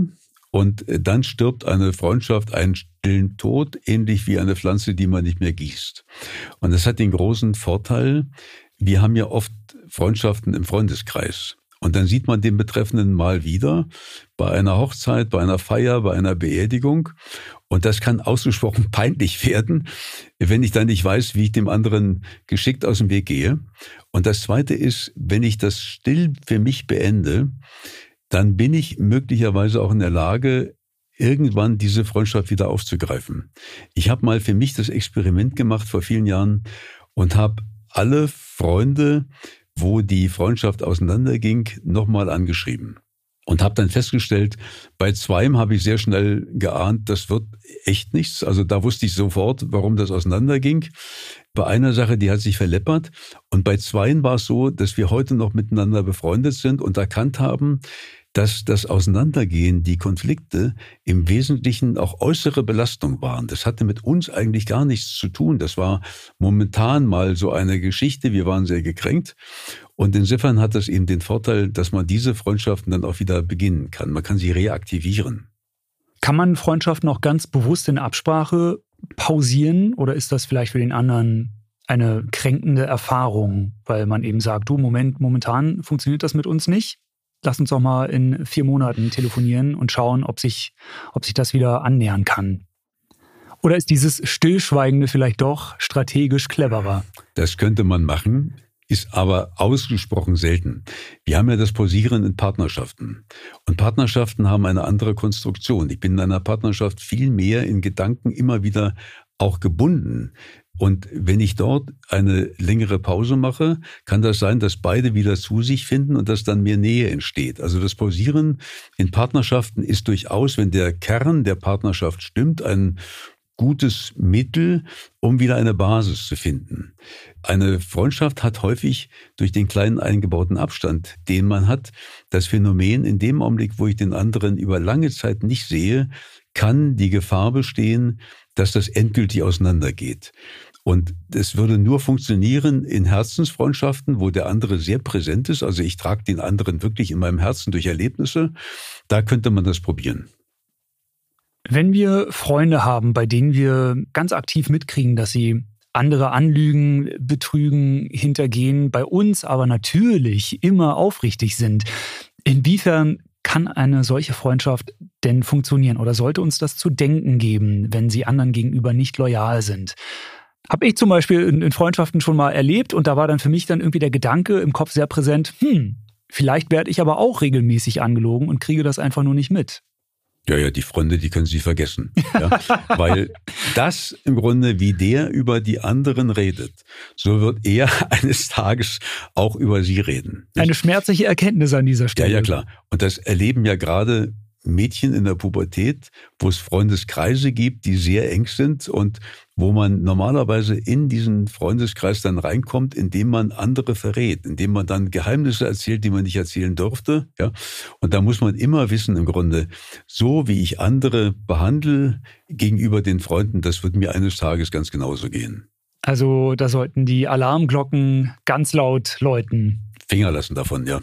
und dann stirbt eine Freundschaft einen stillen Tod, ähnlich wie eine Pflanze, die man nicht mehr gießt. Und das hat den großen Vorteil, wir haben ja oft Freundschaften im Freundeskreis. Und dann sieht man den Betreffenden mal wieder bei einer Hochzeit, bei einer Feier, bei einer Beerdigung. Und das kann ausgesprochen peinlich werden, wenn ich dann nicht weiß, wie ich dem anderen geschickt aus dem Weg gehe. Und das Zweite ist, wenn ich das still für mich beende, dann bin ich möglicherweise auch in der Lage, irgendwann diese Freundschaft wieder aufzugreifen. Ich habe mal für mich das Experiment gemacht vor vielen Jahren und habe alle Freunde, wo die Freundschaft auseinanderging, nochmal angeschrieben. Und habe dann festgestellt, bei zweiem habe ich sehr schnell geahnt, das wird echt nichts. Also da wusste ich sofort, warum das auseinanderging. Bei einer Sache, die hat sich verleppert. Und bei zweien war es so, dass wir heute noch miteinander befreundet sind und erkannt haben, dass das Auseinandergehen, die Konflikte im Wesentlichen auch äußere Belastung waren. Das hatte mit uns eigentlich gar nichts zu tun. Das war momentan mal so eine Geschichte. Wir waren sehr gekränkt. Und insofern hat das eben den Vorteil, dass man diese Freundschaften dann auch wieder beginnen kann. Man kann sie reaktivieren. Kann man Freundschaften auch ganz bewusst in Absprache pausieren? Oder ist das vielleicht für den anderen eine kränkende Erfahrung? Weil man eben sagt, du, Moment, momentan funktioniert das mit uns nicht. Lass uns doch mal in vier Monaten telefonieren und schauen, ob sich, ob sich das wieder annähern kann. Oder ist dieses Stillschweigende vielleicht doch strategisch cleverer? Das könnte man machen, ist aber ausgesprochen selten. Wir haben ja das Pausieren in Partnerschaften. Und Partnerschaften haben eine andere Konstruktion. Ich bin in einer Partnerschaft viel mehr in Gedanken immer wieder auch gebunden. Und wenn ich dort eine längere Pause mache, kann das sein, dass beide wieder zu sich finden und dass dann mehr Nähe entsteht. Also das Pausieren in Partnerschaften ist durchaus, wenn der Kern der Partnerschaft stimmt, ein gutes Mittel, um wieder eine Basis zu finden. Eine Freundschaft hat häufig durch den kleinen eingebauten Abstand, den man hat, das Phänomen, in dem Augenblick, wo ich den anderen über lange Zeit nicht sehe, kann die Gefahr bestehen, dass das endgültig auseinandergeht. Und es würde nur funktionieren in Herzensfreundschaften, wo der andere sehr präsent ist. Also ich trage den anderen wirklich in meinem Herzen durch Erlebnisse. Da könnte man das probieren. Wenn wir Freunde haben, bei denen wir ganz aktiv mitkriegen, dass sie andere anlügen, betrügen, hintergehen, bei uns aber natürlich immer aufrichtig sind, inwiefern kann eine solche Freundschaft denn funktionieren? Oder sollte uns das zu denken geben, wenn sie anderen gegenüber nicht loyal sind? Habe ich zum Beispiel in, in Freundschaften schon mal erlebt und da war dann für mich dann irgendwie der Gedanke im Kopf sehr präsent, hm, vielleicht werde ich aber auch regelmäßig angelogen und kriege das einfach nur nicht mit. Ja, ja, die Freunde, die können Sie vergessen. Ja? Weil das im Grunde, wie der über die anderen redet, so wird er eines Tages auch über Sie reden. Eine schmerzliche Erkenntnis an dieser Stelle. Ja, ja, klar. Und das erleben ja gerade Mädchen in der Pubertät, wo es Freundeskreise gibt, die sehr eng sind und wo man normalerweise in diesen Freundeskreis dann reinkommt, indem man andere verrät, indem man dann Geheimnisse erzählt, die man nicht erzählen durfte. Ja? Und da muss man immer wissen, im Grunde, so wie ich andere behandle gegenüber den Freunden, das wird mir eines Tages ganz genauso gehen. Also da sollten die Alarmglocken ganz laut läuten. Finger lassen davon, ja.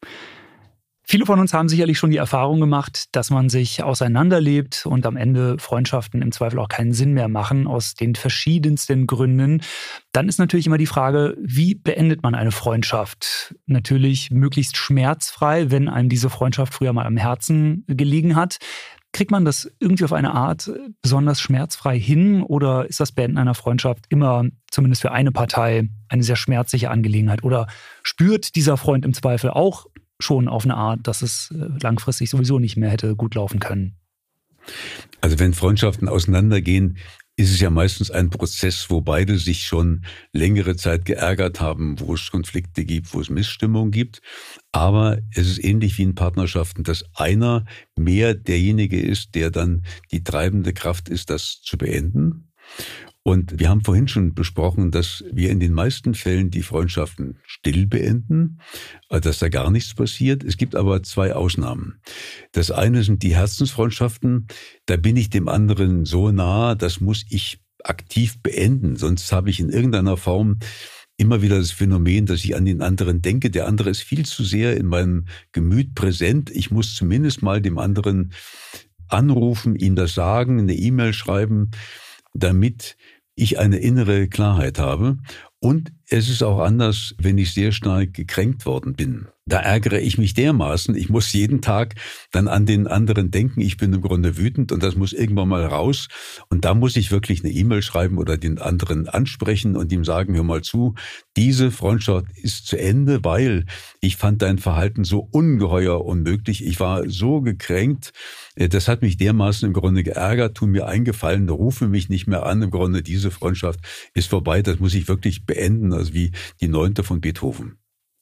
Viele von uns haben sicherlich schon die Erfahrung gemacht, dass man sich auseinanderlebt und am Ende Freundschaften im Zweifel auch keinen Sinn mehr machen, aus den verschiedensten Gründen. Dann ist natürlich immer die Frage, wie beendet man eine Freundschaft? Natürlich möglichst schmerzfrei, wenn einem diese Freundschaft früher mal am Herzen gelegen hat. Kriegt man das irgendwie auf eine Art besonders schmerzfrei hin oder ist das Beenden einer Freundschaft immer, zumindest für eine Partei, eine sehr schmerzliche Angelegenheit? Oder spürt dieser Freund im Zweifel auch schon auf eine Art, dass es langfristig sowieso nicht mehr hätte gut laufen können? Also wenn Freundschaften auseinandergehen, ist es ja meistens ein Prozess, wo beide sich schon längere Zeit geärgert haben, wo es Konflikte gibt, wo es Missstimmung gibt. Aber es ist ähnlich wie in Partnerschaften, dass einer mehr derjenige ist, der dann die treibende Kraft ist, das zu beenden. Und wir haben vorhin schon besprochen, dass wir in den meisten Fällen die Freundschaften still beenden, dass da gar nichts passiert. Es gibt aber zwei Ausnahmen. Das eine sind die Herzensfreundschaften. Da bin ich dem anderen so nah, das muss ich aktiv beenden. Sonst habe ich in irgendeiner Form immer wieder das Phänomen, dass ich an den anderen denke. Der andere ist viel zu sehr in meinem Gemüt präsent. Ich muss zumindest mal dem anderen anrufen, ihm das sagen, eine E-Mail schreiben, damit ich eine innere Klarheit habe. Und es ist auch anders, wenn ich sehr stark gekränkt worden bin. Da ärgere ich mich dermaßen, ich muss jeden Tag dann an den anderen denken, ich bin im Grunde wütend und das muss irgendwann mal raus. Und da muss ich wirklich eine E-Mail schreiben oder den anderen ansprechen und ihm sagen, hör mal zu, diese Freundschaft ist zu Ende, weil ich fand dein Verhalten so ungeheuer unmöglich, ich war so gekränkt, das hat mich dermaßen im Grunde geärgert, tu mir einen Gefallen, rufe mich nicht mehr an, im Grunde diese Freundschaft ist vorbei, das muss ich wirklich beenden, also wie die Neunte von Beethoven.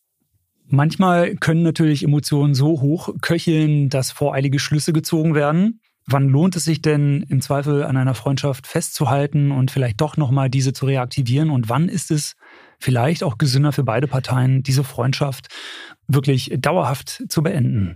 Manchmal können natürlich Emotionen so hoch köcheln, dass voreilige Schlüsse gezogen werden. Wann lohnt es sich denn im Zweifel an einer Freundschaft festzuhalten und vielleicht doch nochmal diese zu reaktivieren? Und wann ist es vielleicht auch gesünder für beide Parteien, diese Freundschaft wirklich dauerhaft zu beenden?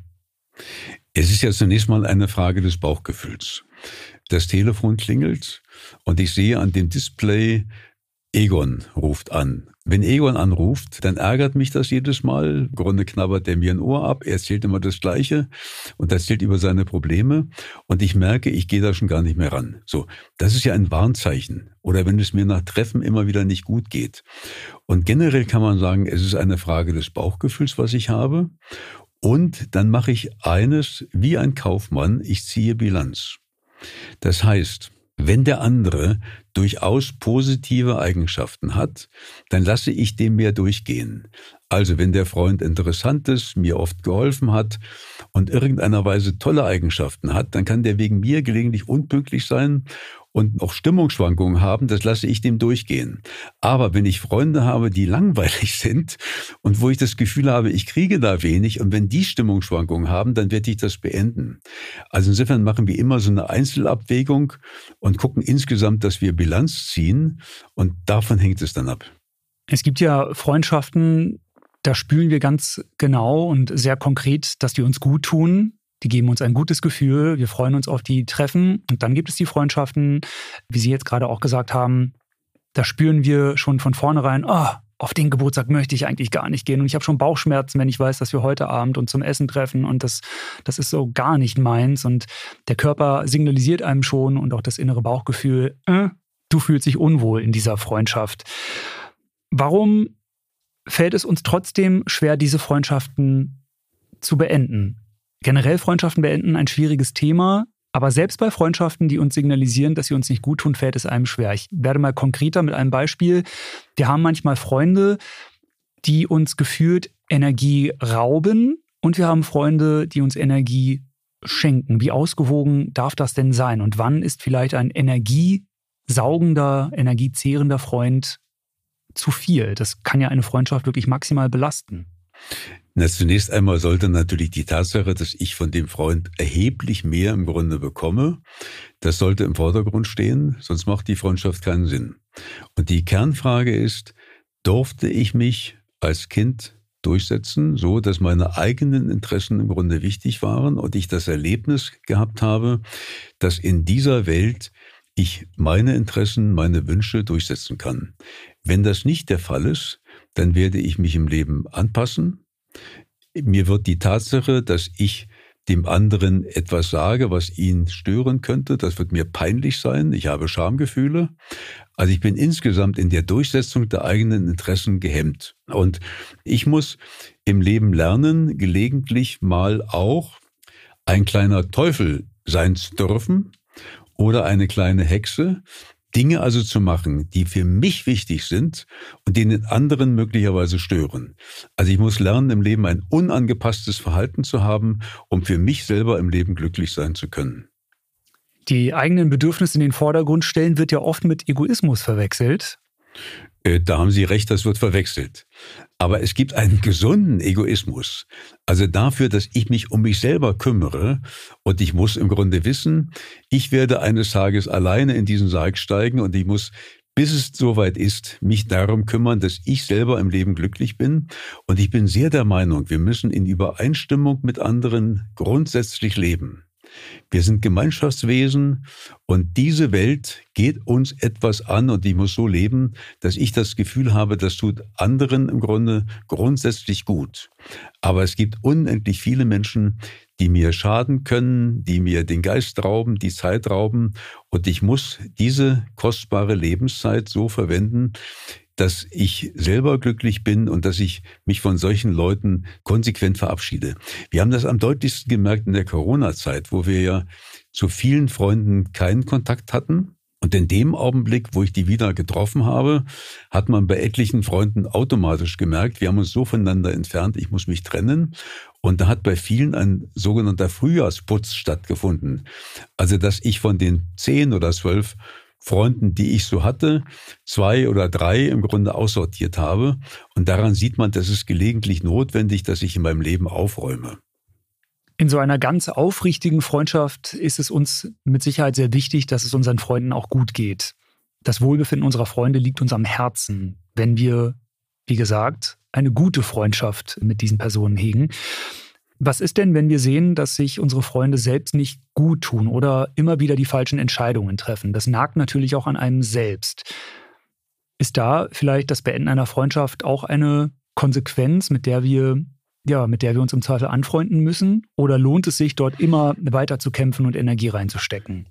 Es ist ja zunächst mal eine Frage des Bauchgefühls. Das Telefon klingelt und ich sehe an dem Display, Egon ruft an. Wenn Egon anruft, dann ärgert mich das jedes Mal. Im Grunde knabbert er mir ein Ohr ab. Er erzählt immer das Gleiche und erzählt über seine Probleme. Und ich merke, ich gehe da schon gar nicht mehr ran. So, das ist ja ein Warnzeichen. Oder wenn es mir nach Treffen immer wieder nicht gut geht. Und generell kann man sagen, es ist eine Frage des Bauchgefühls, was ich habe. Und dann mache ich eines wie ein Kaufmann, ich ziehe Bilanz. Das heißt, wenn der andere durchaus positive Eigenschaften hat, dann lasse ich dem mehr durchgehen. Also wenn der Freund interessant ist, mir oft geholfen hat und irgendeiner Weise tolle Eigenschaften hat, dann kann der wegen mir gelegentlich unpünktlich sein und auch Stimmungsschwankungen haben, das lasse ich dem durchgehen. Aber wenn ich Freunde habe, die langweilig sind und wo ich das Gefühl habe, ich kriege da wenig und wenn die Stimmungsschwankungen haben, dann werde ich das beenden. Also insofern machen wir immer so eine Einzelabwägung und gucken insgesamt, dass wir Bilanz ziehen und davon hängt es dann ab. Es gibt ja Freundschaften, da spüren wir ganz genau und sehr konkret, dass die uns gut tun. Die geben uns ein gutes Gefühl, wir freuen uns auf die Treffen. Und dann gibt es die Freundschaften, wie Sie jetzt gerade auch gesagt haben, da spüren wir schon von vornherein, oh, auf den Geburtstag möchte ich eigentlich gar nicht gehen. Und ich habe schon Bauchschmerzen, wenn ich weiß, dass wir heute Abend uns zum Essen treffen. Und das, das ist so gar nicht meins. Und der Körper signalisiert einem schon und auch das innere Bauchgefühl, äh, du fühlst dich unwohl in dieser Freundschaft. Warum fällt es uns trotzdem schwer, diese Freundschaften zu beenden? Generell Freundschaften beenden, ein schwieriges Thema, aber selbst bei Freundschaften, die uns signalisieren, dass sie uns nicht gut tun, fällt es einem schwer. Ich werde mal konkreter mit einem Beispiel. Wir haben manchmal Freunde, die uns gefühlt Energie rauben und wir haben Freunde, die uns Energie schenken. Wie ausgewogen darf das denn sein? Und wann ist vielleicht ein energiesaugender, energiezehrender Freund zu viel? Das kann ja eine Freundschaft wirklich maximal belasten. Na, zunächst einmal sollte natürlich die Tatsache, dass ich von dem Freund erheblich mehr im Grunde bekomme, das sollte im Vordergrund stehen, sonst macht die Freundschaft keinen Sinn. Und die Kernfrage ist, durfte ich mich als Kind durchsetzen, so dass meine eigenen Interessen im Grunde wichtig waren und ich das Erlebnis gehabt habe, dass in dieser Welt ich meine Interessen, meine Wünsche durchsetzen kann. Wenn das nicht der Fall ist, dann werde ich mich im Leben anpassen. Mir wird die Tatsache, dass ich dem anderen etwas sage, was ihn stören könnte, das wird mir peinlich sein. Ich habe Schamgefühle. Also ich bin insgesamt in der Durchsetzung der eigenen Interessen gehemmt. Und ich muss im Leben lernen, gelegentlich mal auch ein kleiner Teufel sein zu dürfen oder eine kleine Hexe, Dinge also zu machen, die für mich wichtig sind und die den anderen möglicherweise stören. Also ich muss lernen, im Leben ein unangepasstes Verhalten zu haben, um für mich selber im Leben glücklich sein zu können. Die eigenen Bedürfnisse in den Vordergrund stellen wird ja oft mit Egoismus verwechselt. Da haben Sie recht, das wird verwechselt. Aber es gibt einen gesunden Egoismus. Also dafür, dass ich mich um mich selber kümmere und ich muss im Grunde wissen, ich werde eines Tages alleine in diesen Sarg steigen und ich muss, bis es soweit ist, mich darum kümmern, dass ich selber im Leben glücklich bin. Und ich bin sehr der Meinung, wir müssen in Übereinstimmung mit anderen grundsätzlich leben. Wir sind Gemeinschaftswesen und diese Welt geht uns etwas an und ich muss so leben, dass ich das Gefühl habe, das tut anderen im Grunde grundsätzlich gut. Aber es gibt unendlich viele Menschen, die mir schaden können, die mir den Geist rauben, die Zeit rauben. Und ich muss diese kostbare Lebenszeit so verwenden, dass ich selber glücklich bin und dass ich mich von solchen Leuten konsequent verabschiede. Wir haben das am deutlichsten gemerkt in der Corona-Zeit, wo wir ja zu vielen Freunden keinen Kontakt hatten. Und in dem Augenblick, wo ich die wieder getroffen habe, hat man bei etlichen Freunden automatisch gemerkt, wir haben uns so voneinander entfernt, ich muss mich trennen. Und da hat bei vielen ein sogenannter Frühjahrsputz stattgefunden. Also, dass ich von den zehn oder zwölf Freunden, die ich so hatte, zwei oder drei im Grunde aussortiert habe. Und daran sieht man, dass es gelegentlich notwendig, dass ich in meinem Leben aufräume. In so einer ganz aufrichtigen Freundschaft ist es uns mit Sicherheit sehr wichtig, dass es unseren Freunden auch gut geht. Das Wohlbefinden unserer Freunde liegt uns am Herzen, wenn wir, wie gesagt, eine gute Freundschaft mit diesen Personen hegen. Was ist denn, wenn wir sehen, dass sich unsere Freunde selbst nicht gut tun oder immer wieder die falschen Entscheidungen treffen? Das nagt natürlich auch an einem selbst. Ist da vielleicht das Beenden einer Freundschaft auch eine Konsequenz, mit der wir, ja, mit der wir uns im Zweifel anfreunden müssen? Oder lohnt es sich, dort immer weiter zu kämpfen und Energie reinzustecken?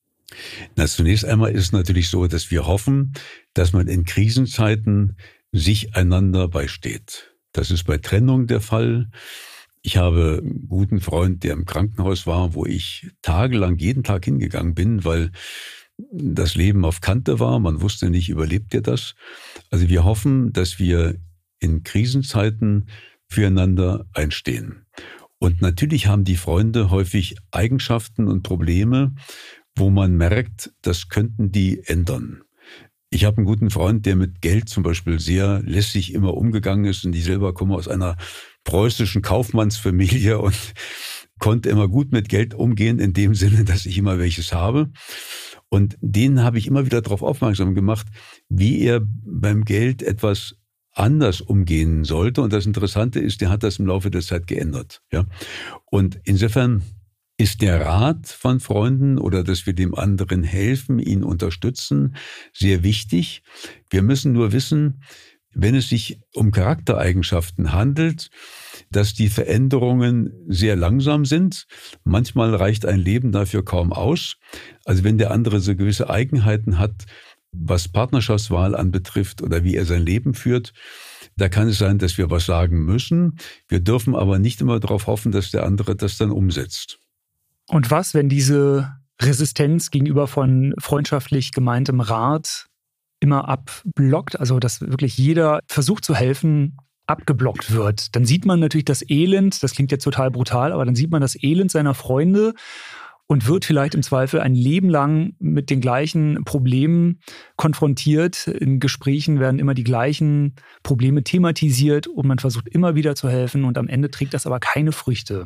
Na, zunächst einmal ist es natürlich so, dass wir hoffen, dass man in Krisenzeiten sich einander beisteht. Das ist bei Trennung der Fall. Ich habe einen guten Freund, der im Krankenhaus war, wo ich tagelang jeden Tag hingegangen bin, weil das Leben auf Kante war. Man wusste nicht, überlebt er das? Also wir hoffen, dass wir in Krisenzeiten füreinander einstehen. Und natürlich haben die Freunde häufig Eigenschaften und Probleme, wo man merkt, das könnten die ändern. Ich habe einen guten Freund, der mit Geld zum Beispiel sehr lässig immer umgegangen ist, und ich selber komme aus einer preußischen Kaufmannsfamilie und konnte immer gut mit Geld umgehen, in dem Sinne, dass ich immer welches habe. Und den habe ich immer wieder darauf aufmerksam gemacht, wie er beim Geld etwas anders umgehen sollte. Und das Interessante ist, der hat das im Laufe der Zeit geändert. Ja? Und insofern ist der Rat von Freunden oder dass wir dem anderen helfen, ihn unterstützen, sehr wichtig. Wir müssen nur wissen, wenn es sich um Charaktereigenschaften handelt, dass die Veränderungen sehr langsam sind. Manchmal reicht ein Leben dafür kaum aus. Also wenn der andere so gewisse Eigenheiten hat, was Partnerschaftswahl anbetrifft oder wie er sein Leben führt, da kann es sein, dass wir was sagen müssen. Wir dürfen aber nicht immer darauf hoffen, dass der andere das dann umsetzt. Und was, wenn diese Resistenz gegenüber von freundschaftlich gemeintem Rat immer abblockt, also dass wirklich jeder versucht zu helfen, abgeblockt wird? Dann sieht man natürlich das Elend, das klingt jetzt total brutal, aber dann sieht man das Elend seiner Freunde und wird vielleicht im Zweifel ein Leben lang mit den gleichen Problemen konfrontiert. In Gesprächen werden immer die gleichen Probleme thematisiert und man versucht immer wieder zu helfen und am Ende trägt das aber keine Früchte.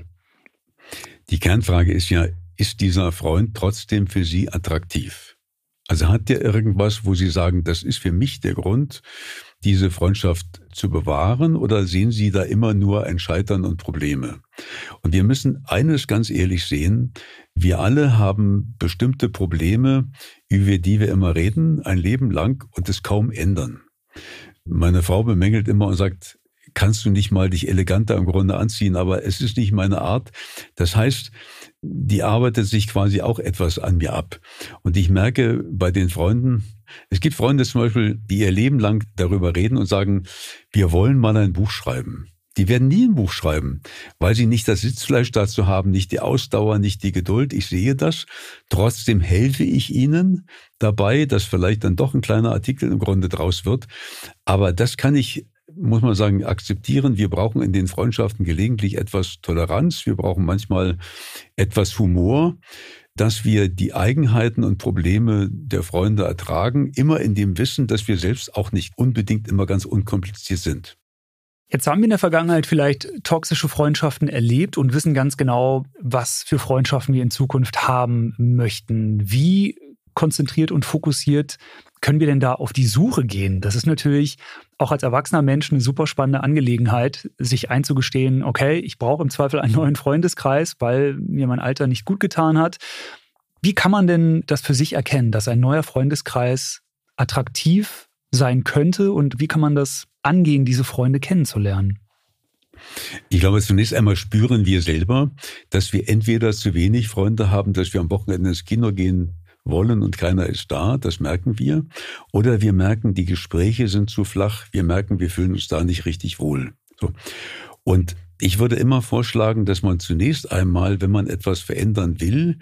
Die Kernfrage ist ja, ist dieser Freund trotzdem für Sie attraktiv? Also hat der irgendwas, wo Sie sagen, das ist für mich der Grund, diese Freundschaft zu bewahren, oder sehen Sie da immer nur ein Scheitern und Probleme? Und wir müssen eines ganz ehrlich sehen, wir alle haben bestimmte Probleme, über die wir immer reden, ein Leben lang und es kaum ändern. Meine Frau bemängelt immer und sagt, kannst du nicht mal dich eleganter im Grunde anziehen, aber es ist nicht meine Art. Das heißt, die arbeitet sich quasi auch etwas an mir ab. Und ich merke bei den Freunden, es gibt Freunde zum Beispiel, die ihr Leben lang darüber reden und sagen, wir wollen mal ein Buch schreiben. Die werden nie ein Buch schreiben, weil sie nicht das Sitzfleisch dazu haben, nicht die Ausdauer, nicht die Geduld. Ich sehe das. Trotzdem helfe ich ihnen dabei, dass vielleicht dann doch ein kleiner Artikel im Grunde draus wird. Aber das kann ich, muss man sagen, akzeptieren. Wir brauchen in den Freundschaften gelegentlich etwas Toleranz. Wir brauchen manchmal etwas Humor, dass wir die Eigenheiten und Probleme der Freunde ertragen, immer in dem Wissen, dass wir selbst auch nicht unbedingt immer ganz unkompliziert sind. Jetzt haben wir in der Vergangenheit vielleicht toxische Freundschaften erlebt und wissen ganz genau, was für Freundschaften wir in Zukunft haben möchten. Wie konzentriert und fokussiert können wir denn da auf die Suche gehen? Das ist natürlich auch als erwachsener Mensch eine super spannende Angelegenheit, sich einzugestehen, okay, ich brauche im Zweifel einen neuen Freundeskreis, weil mir mein Alter nicht gut getan hat. Wie kann man denn das für sich erkennen, dass ein neuer Freundeskreis attraktiv sein könnte und wie kann man das angehen, diese Freunde kennenzulernen? Ich glaube, zunächst einmal spüren wir selber, dass wir entweder zu wenig Freunde haben, dass wir am Wochenende ins Kino gehen wollen und keiner ist da, das merken wir. Oder wir merken, die Gespräche sind zu flach, wir merken, wir fühlen uns da nicht richtig wohl. So. Und ich würde immer vorschlagen, dass man zunächst einmal, wenn man etwas verändern will,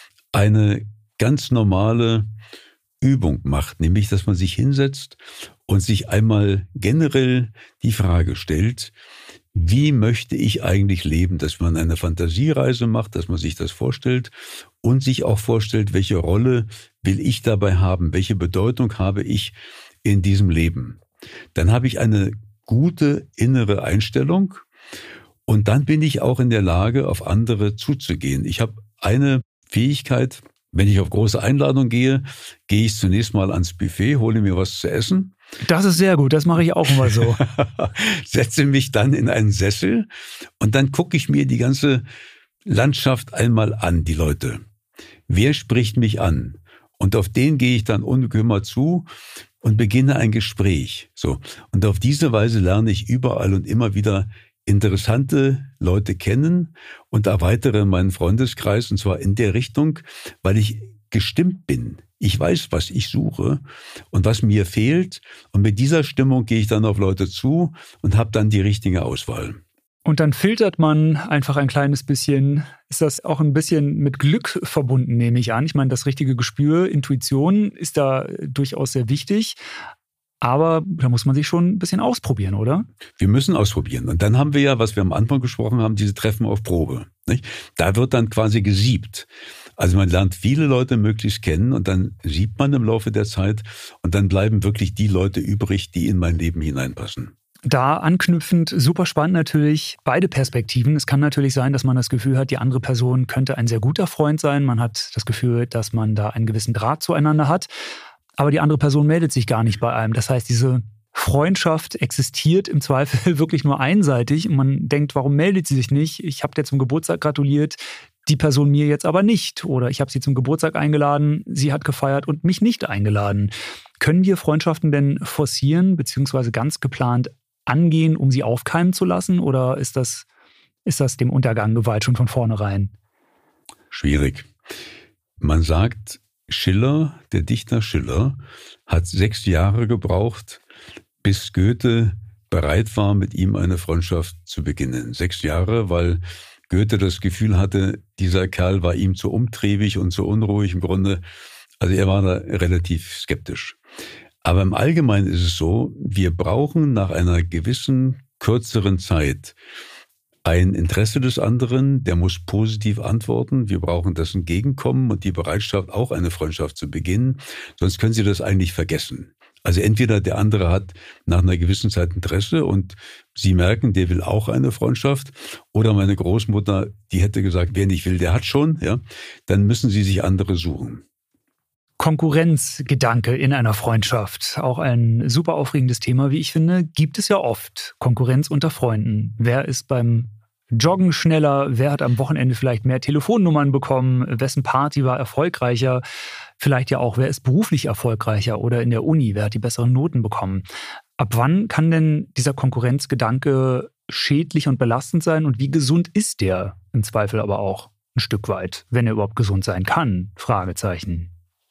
eine ganz normale Übung macht, nämlich, dass man sich hinsetzt und sich einmal generell die Frage stellt, wie möchte ich eigentlich leben, dass man eine Fantasiereise macht, dass man sich das vorstellt und sich auch vorstellt, welche Rolle will ich dabei haben, welche Bedeutung habe ich in diesem Leben. Dann habe ich eine gute innere Einstellung und dann bin ich auch in der Lage, auf andere zuzugehen. Ich habe eine Fähigkeit, wenn ich auf große Einladung gehe, gehe ich zunächst mal ans Buffet, hole mir was zu essen. Das ist sehr gut, das mache ich auch immer so. Setze mich dann in einen Sessel und dann gucke ich mir die ganze Landschaft einmal an, die Leute. Wer spricht mich an? Und auf den gehe ich dann unbekümmert zu und beginne ein Gespräch. So. Und auf diese Weise lerne ich überall und immer wieder interessante Leute kennen und erweitere meinen Freundeskreis, und zwar in der Richtung, weil ich gestimmt bin. Ich weiß, was ich suche und was mir fehlt. Und mit dieser Stimmung gehe ich dann auf Leute zu und habe dann die richtige Auswahl. Und dann filtert man einfach ein kleines bisschen. Ist das auch ein bisschen mit Glück verbunden, nehme ich an? Ich meine, das richtige Gespür, Intuition ist da durchaus sehr wichtig. Aber da muss man sich schon ein bisschen ausprobieren, oder? Wir müssen ausprobieren. Und dann haben wir ja, was wir am Anfang gesprochen haben, diese Treffen auf Probe. Nicht? Da wird dann quasi gesiebt. Also man lernt viele Leute möglichst kennen und dann siebt man im Laufe der Zeit und dann bleiben wirklich die Leute übrig, die in mein Leben hineinpassen. Da anknüpfend, super spannend natürlich, beide Perspektiven. Es kann natürlich sein, dass man das Gefühl hat, die andere Person könnte ein sehr guter Freund sein. Man hat das Gefühl, dass man da einen gewissen Draht zueinander hat. Aber die andere Person meldet sich gar nicht bei einem. Das heißt, diese Freundschaft existiert im Zweifel wirklich nur einseitig. Und man denkt, warum meldet sie sich nicht? Ich habe dir zum Geburtstag gratuliert, die Person mir jetzt aber nicht. Oder ich habe sie zum Geburtstag eingeladen, sie hat gefeiert und mich nicht eingeladen. Können wir Freundschaften denn forcieren, beziehungsweise ganz geplant angehen, um sie aufkeimen zu lassen? Oder ist das, ist das dem Untergang geweiht schon von vornherein? Schwierig. Man sagt, Schiller, der Dichter Schiller, hat sechs Jahre gebraucht, bis Goethe bereit war, mit ihm eine Freundschaft zu beginnen. Sechs Jahre, weil Goethe das Gefühl hatte, dieser Kerl war ihm zu umtriebig und zu unruhig im Grunde. Also er war da relativ skeptisch. Aber im Allgemeinen ist es so, wir brauchen nach einer gewissen kürzeren Zeit ein Interesse des anderen, der muss positiv antworten. Wir brauchen das Entgegenkommen und die Bereitschaft, auch eine Freundschaft zu beginnen. Sonst können Sie das eigentlich vergessen. Also entweder der andere hat nach einer gewissen Zeit Interesse und Sie merken, der will auch eine Freundschaft. Oder meine Großmutter, die hätte gesagt, wer nicht will, der hat schon. Ja, dann müssen Sie sich andere suchen. Konkurrenzgedanke in einer Freundschaft. Auch ein super aufregendes Thema, wie ich finde. Gibt es ja oft. Konkurrenz unter Freunden. Wer ist beim Joggen schneller? Wer hat am Wochenende vielleicht mehr Telefonnummern bekommen? Wessen Party war erfolgreicher? Vielleicht ja auch, wer ist beruflich erfolgreicher? Oder in der Uni, wer hat die besseren Noten bekommen? Ab wann kann denn dieser Konkurrenzgedanke schädlich und belastend sein? Und wie gesund ist der im Zweifel aber auch ein Stück weit, wenn er überhaupt gesund sein kann? Fragezeichen.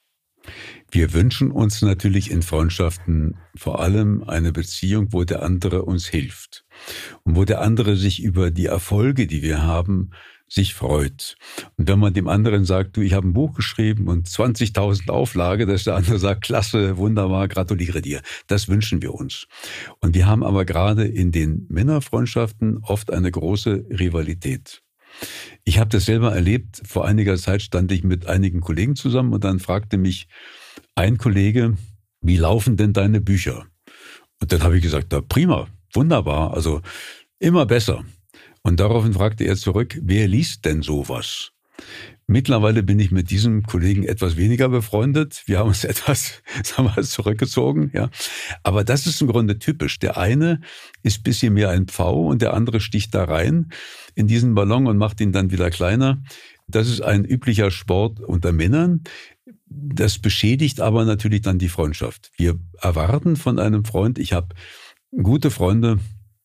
Wir wünschen uns natürlich in Freundschaften vor allem eine Beziehung, wo der andere uns hilft und wo der andere sich über die Erfolge, die wir haben, sich freut. Und wenn man dem anderen sagt, du, ich habe ein Buch geschrieben und zwanzigtausend Auflage, dass der andere sagt, klasse, wunderbar, gratuliere dir. Das wünschen wir uns. Und wir haben aber gerade in den Männerfreundschaften oft eine große Rivalität. Ich habe das selber erlebt. Vor einiger Zeit stand ich mit einigen Kollegen zusammen und dann fragte mich ein Kollege, wie laufen denn deine Bücher? Und dann habe ich gesagt, na, prima, wunderbar, also immer besser. Und daraufhin fragte er zurück, wer liest denn sowas? Mittlerweile bin ich mit diesem Kollegen etwas weniger befreundet. Wir haben uns etwas, sagen wir, zurückgezogen, ja. Aber das ist im Grunde typisch. Der eine ist ein bisschen mehr ein Pfau und der andere sticht da rein in diesen Ballon und macht ihn dann wieder kleiner. Das ist ein üblicher Sport unter Männern. Das beschädigt aber natürlich dann die Freundschaft. Wir erwarten von einem Freund, ich habe gute Freunde,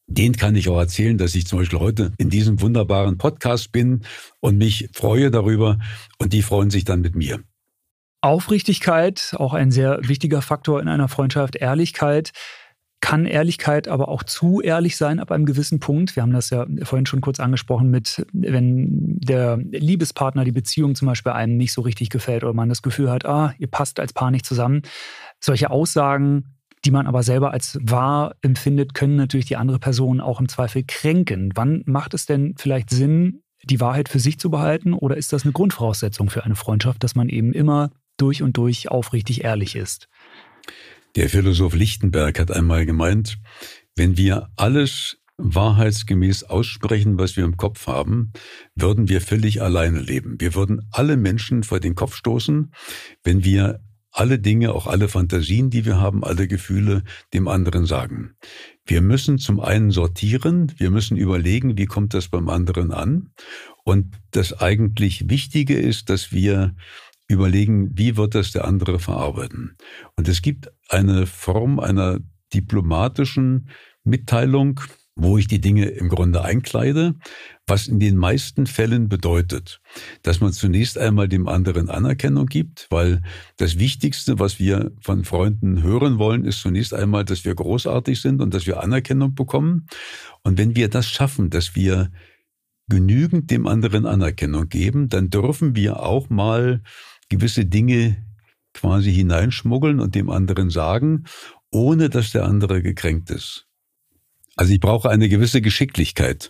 Den kann ich auch erzählen, dass ich zum Beispiel heute in diesem wunderbaren Podcast bin und mich freue darüber und die freuen sich dann mit mir. Aufrichtigkeit, auch ein sehr wichtiger Faktor in einer Freundschaft. Ehrlichkeit. Kann Ehrlichkeit aber auch zu ehrlich sein ab einem gewissen Punkt? Wir haben das ja vorhin schon kurz angesprochen mit, wenn der Liebespartner, die Beziehung zum Beispiel einem nicht so richtig gefällt oder man das Gefühl hat, ah, ihr passt als Paar nicht zusammen. Solche Aussagen, die man aber selber als wahr empfindet, können natürlich die andere Person auch im Zweifel kränken. Wann macht es denn vielleicht Sinn, die Wahrheit für sich zu behalten? Oder ist das eine Grundvoraussetzung für eine Freundschaft, dass man eben immer durch und durch aufrichtig ehrlich ist? Der Philosoph Lichtenberg hat einmal gemeint, wenn wir alles wahrheitsgemäß aussprechen, was wir im Kopf haben, würden wir völlig alleine leben. Wir würden alle Menschen vor den Kopf stoßen, wenn wir alle Dinge, auch alle Fantasien, die wir haben, alle Gefühle dem anderen sagen. Wir müssen zum einen sortieren, wir müssen überlegen, wie kommt das beim anderen an. Und das eigentlich Wichtige ist, dass wir überlegen, wie wird das der andere verarbeiten. Und es gibt eine Form einer diplomatischen Mitteilung, wo ich die Dinge im Grunde einkleide, was in den meisten Fällen bedeutet, dass man zunächst einmal dem anderen Anerkennung gibt, weil das Wichtigste, was wir von Freunden hören wollen, ist zunächst einmal, dass wir großartig sind und dass wir Anerkennung bekommen. Und wenn wir das schaffen, dass wir genügend dem anderen Anerkennung geben, dann dürfen wir auch mal gewisse Dinge quasi hineinschmuggeln und dem anderen sagen, ohne dass der andere gekränkt ist. Also ich brauche eine gewisse Geschicklichkeit.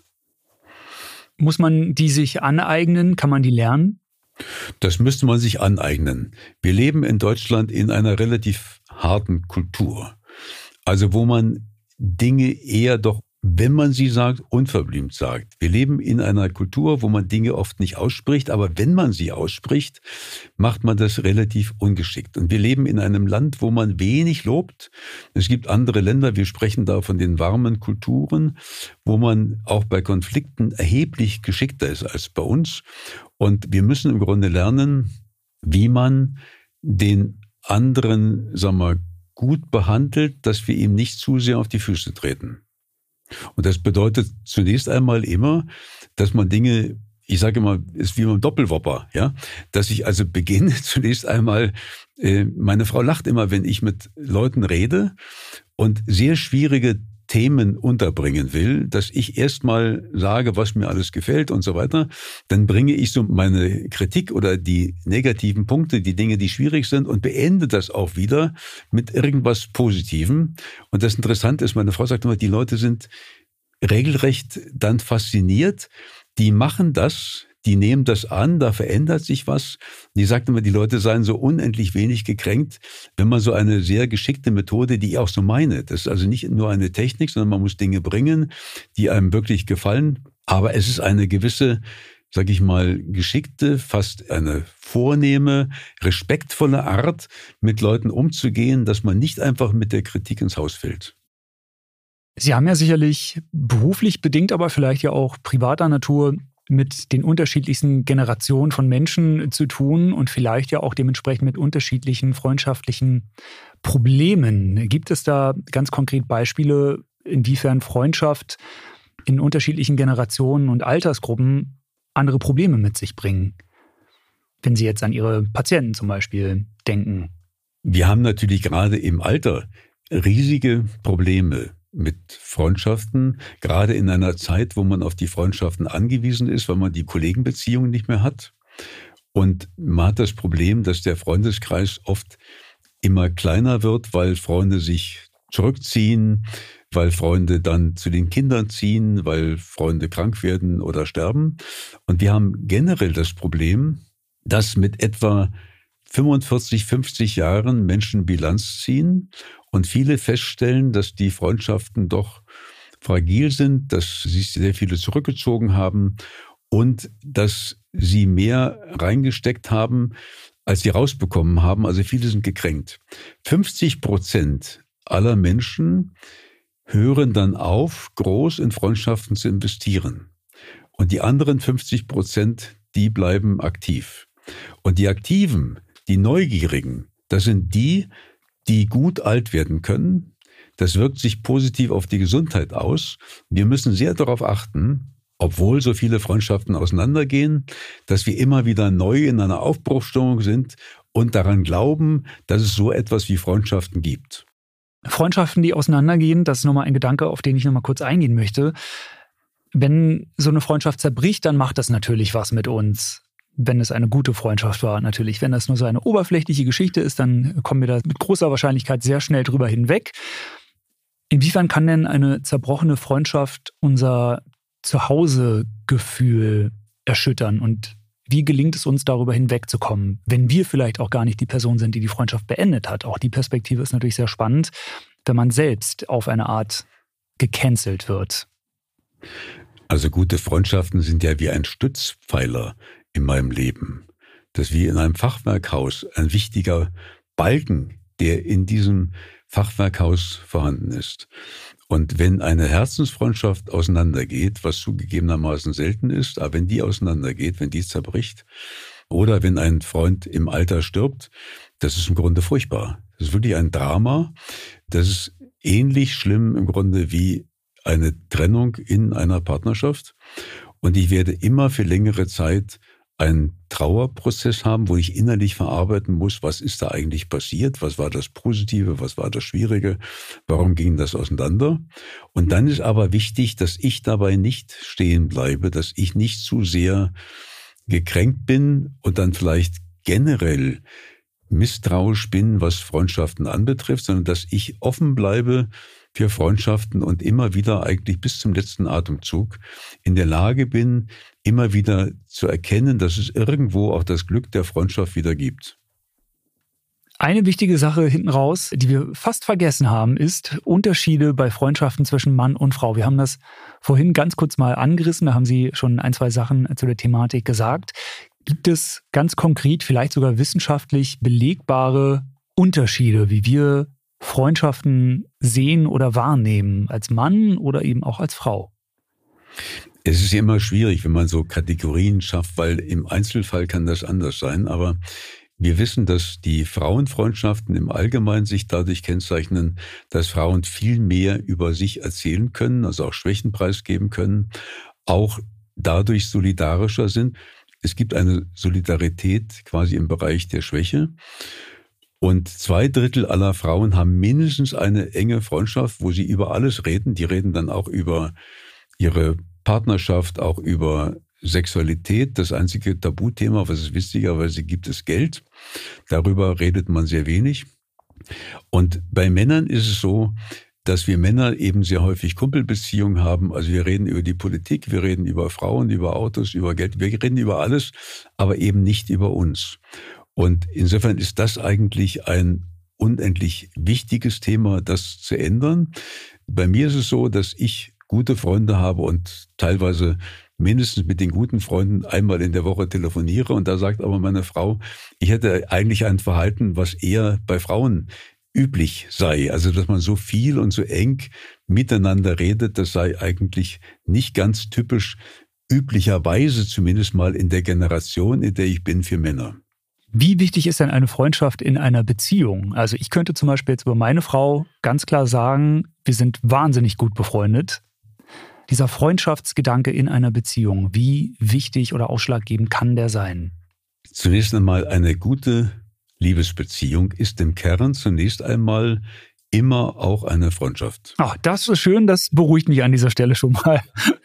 Muss man die sich aneignen? Kann man die lernen? Das müsste man sich aneignen. Wir leben in Deutschland in einer relativ harten Kultur. Also wo man Dinge eher doch, wenn man sie sagt, unverblümt sagt. Wir leben in einer Kultur, wo man Dinge oft nicht ausspricht, aber wenn man sie ausspricht, macht man das relativ ungeschickt. Und wir leben in einem Land, wo man wenig lobt. Es gibt andere Länder, wir sprechen da von den warmen Kulturen, wo man auch bei Konflikten erheblich geschickter ist als bei uns. Und wir müssen im Grunde lernen, wie man den anderen, sagen wir, gut behandelt, dass wir ihm nicht zu sehr auf die Füße treten. Und das bedeutet zunächst einmal immer, dass man Dinge, ich sage immer, ist wie beim Doppelwopper, ja, dass ich also beginne zunächst einmal, äh, meine Frau lacht immer, wenn ich mit Leuten rede und sehr schwierige Themen unterbringen will, dass ich erstmal sage, was mir alles gefällt und so weiter, dann bringe ich so meine Kritik oder die negativen Punkte, die Dinge, die schwierig sind und beende das auch wieder mit irgendwas Positivem. Und das Interessante ist, meine Frau sagt immer, die Leute sind regelrecht dann fasziniert, die machen das, die nehmen das an, da verändert sich was. Die sagt immer, die Leute seien so unendlich wenig gekränkt, wenn man so eine sehr geschickte Methode, die ich auch so meine. Das ist also nicht nur eine Technik, sondern man muss Dinge bringen, die einem wirklich gefallen. Aber es ist eine gewisse, sag ich mal, geschickte, fast eine vornehme, respektvolle Art, mit Leuten umzugehen, dass man nicht einfach mit der Kritik ins Haus fällt. Sie haben ja sicherlich beruflich bedingt, aber vielleicht ja auch privater Natur mit den unterschiedlichsten Generationen von Menschen zu tun und vielleicht ja auch dementsprechend mit unterschiedlichen freundschaftlichen Problemen. Gibt es da ganz konkret Beispiele, inwiefern Freundschaft in unterschiedlichen Generationen und Altersgruppen andere Probleme mit sich bringen? Wenn Sie jetzt an Ihre Patienten zum Beispiel denken. Wir haben natürlich gerade im Alter riesige Probleme mit Freundschaften, gerade in einer Zeit, wo man auf die Freundschaften angewiesen ist, weil man die Kollegenbeziehungen nicht mehr hat. Und man hat das Problem, dass der Freundeskreis oft immer kleiner wird, weil Freunde sich zurückziehen, weil Freunde dann zu den Kindern ziehen, weil Freunde krank werden oder sterben. Und wir haben generell das Problem, dass mit etwa fünfundvierzig, fünfzig Jahren Menschen Bilanz ziehen und viele feststellen, dass die Freundschaften doch fragil sind, dass sich sehr viele zurückgezogen haben und dass sie mehr reingesteckt haben, als sie rausbekommen haben. Also viele sind gekränkt. fünfzig Prozent aller Menschen hören dann auf, groß in Freundschaften zu investieren. Und die anderen fünfzig Prozent, die bleiben aktiv. Und die Aktiven, die Neugierigen, das sind die, die gut alt werden können, Das wirkt sich positiv auf die Gesundheit aus. Wir müssen sehr darauf achten, obwohl so viele Freundschaften auseinandergehen, dass wir immer wieder neu in einer Aufbruchsstimmung sind und daran glauben, dass es so etwas wie Freundschaften gibt. Freundschaften, die auseinandergehen, das ist nochmal ein Gedanke, auf den ich nochmal kurz eingehen möchte. Wenn so eine Freundschaft zerbricht, dann macht das natürlich was mit uns. Wenn es eine gute Freundschaft war, natürlich. Wenn das nur so eine oberflächliche Geschichte ist, dann kommen wir da mit großer Wahrscheinlichkeit sehr schnell drüber hinweg. Inwiefern kann denn eine zerbrochene Freundschaft unser Zuhausegefühl erschüttern? Und wie gelingt es uns, darüber hinwegzukommen, wenn wir vielleicht auch gar nicht die Person sind, die die Freundschaft beendet hat? Auch die Perspektive ist natürlich sehr spannend, wenn man selbst auf eine Art gecancelt wird. Also gute Freundschaften sind ja wie ein Stützpfeiler in meinem Leben. Das ist wie in einem Fachwerkhaus ein wichtiger Balken, der in diesem Fachwerkhaus vorhanden ist. Und wenn eine Herzensfreundschaft auseinandergeht, was zugegebenermaßen selten ist, aber wenn die auseinandergeht, wenn die zerbricht, oder wenn ein Freund im Alter stirbt, das ist im Grunde furchtbar. Das ist wirklich ein Drama. Das ist ähnlich schlimm im Grunde wie eine Trennung in einer Partnerschaft. Und ich werde immer für längere Zeit einen Trauerprozess haben, wo ich innerlich verarbeiten muss, was ist da eigentlich passiert, was war das Positive, was war das Schwierige, warum ging das auseinander. Und dann ist aber wichtig, dass ich dabei nicht stehen bleibe, dass ich nicht zu sehr gekränkt bin und dann vielleicht generell misstrauisch bin, was Freundschaften anbetrifft, sondern dass ich offen bleibe für Freundschaften und immer wieder eigentlich bis zum letzten Atemzug in der Lage bin, immer wieder zu erkennen, dass es irgendwo auch das Glück der Freundschaft wieder gibt. Eine wichtige Sache hinten raus, die wir fast vergessen haben, ist Unterschiede bei Freundschaften zwischen Mann und Frau. Wir haben das vorhin ganz kurz mal angerissen, da haben Sie schon ein, zwei Sachen zu der Thematik gesagt. Gibt es ganz konkret, vielleicht sogar wissenschaftlich belegbare Unterschiede, wie wir Freundschaften sehen oder wahrnehmen, als Mann oder eben auch als Frau? Es ist immer schwierig, wenn man so Kategorien schafft, weil im Einzelfall kann das anders sein. Aber wir wissen, dass die Frauenfreundschaften im Allgemeinen sich dadurch kennzeichnen, dass Frauen viel mehr über sich erzählen können, also auch Schwächen preisgeben können, auch dadurch solidarischer sind. Es gibt eine Solidarität quasi im Bereich der Schwäche. Und zwei Drittel aller Frauen haben mindestens eine enge Freundschaft, wo sie über alles reden. Die reden dann auch über ihre Partnerschaft, auch über Sexualität. Das einzige Tabuthema, was es witzigerweise gibt, ist Geld. Darüber redet man sehr wenig. Und bei Männern ist es so, dass wir Männer eben sehr häufig Kumpelbeziehungen haben. Also wir reden über die Politik, wir reden über Frauen, über Autos, über Geld. Wir reden über alles, aber eben nicht über uns. Und insofern ist das eigentlich ein unendlich wichtiges Thema, das zu ändern. Bei mir ist es so, dass ich gute Freunde habe und teilweise mindestens mit den guten Freunden einmal in der Woche telefoniere. Und da sagt aber meine Frau, ich hätte eigentlich ein Verhalten, was eher bei Frauen üblich sei. Also, dass man so viel und so eng miteinander redet, das sei eigentlich nicht ganz typisch, üblicherweise zumindest mal in der Generation, in der ich bin, für Männer. Wie wichtig ist denn eine Freundschaft in einer Beziehung? Also ich könnte zum Beispiel jetzt über meine Frau ganz klar sagen, wir sind wahnsinnig gut befreundet. Dieser Freundschaftsgedanke in einer Beziehung, wie wichtig oder ausschlaggebend kann der sein? Zunächst einmal eine gute Liebesbeziehung ist im Kern zunächst einmal immer auch eine Freundschaft. Ach, das ist schön, das beruhigt mich an dieser Stelle schon mal.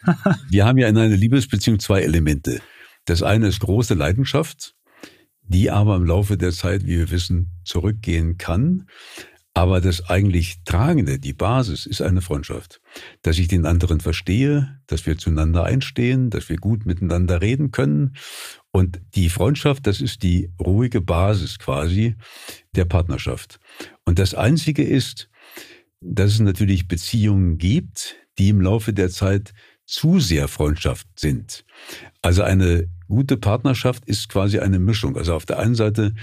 Wir haben ja in einer Liebesbeziehung zwei Elemente. Das eine ist große Leidenschaft, die aber im Laufe der Zeit, wie wir wissen, zurückgehen kann. Aber das eigentlich Tragende, die Basis, ist eine Freundschaft. Dass ich den anderen verstehe, dass wir zueinander einstehen, dass wir gut miteinander reden können. Und die Freundschaft, das ist die ruhige Basis quasi der Partnerschaft. Und das Einzige ist, dass es natürlich Beziehungen gibt, die im Laufe der Zeit zu sehr Freundschaft sind. Also eine gute Partnerschaft ist quasi eine Mischung. Also auf der einen Seite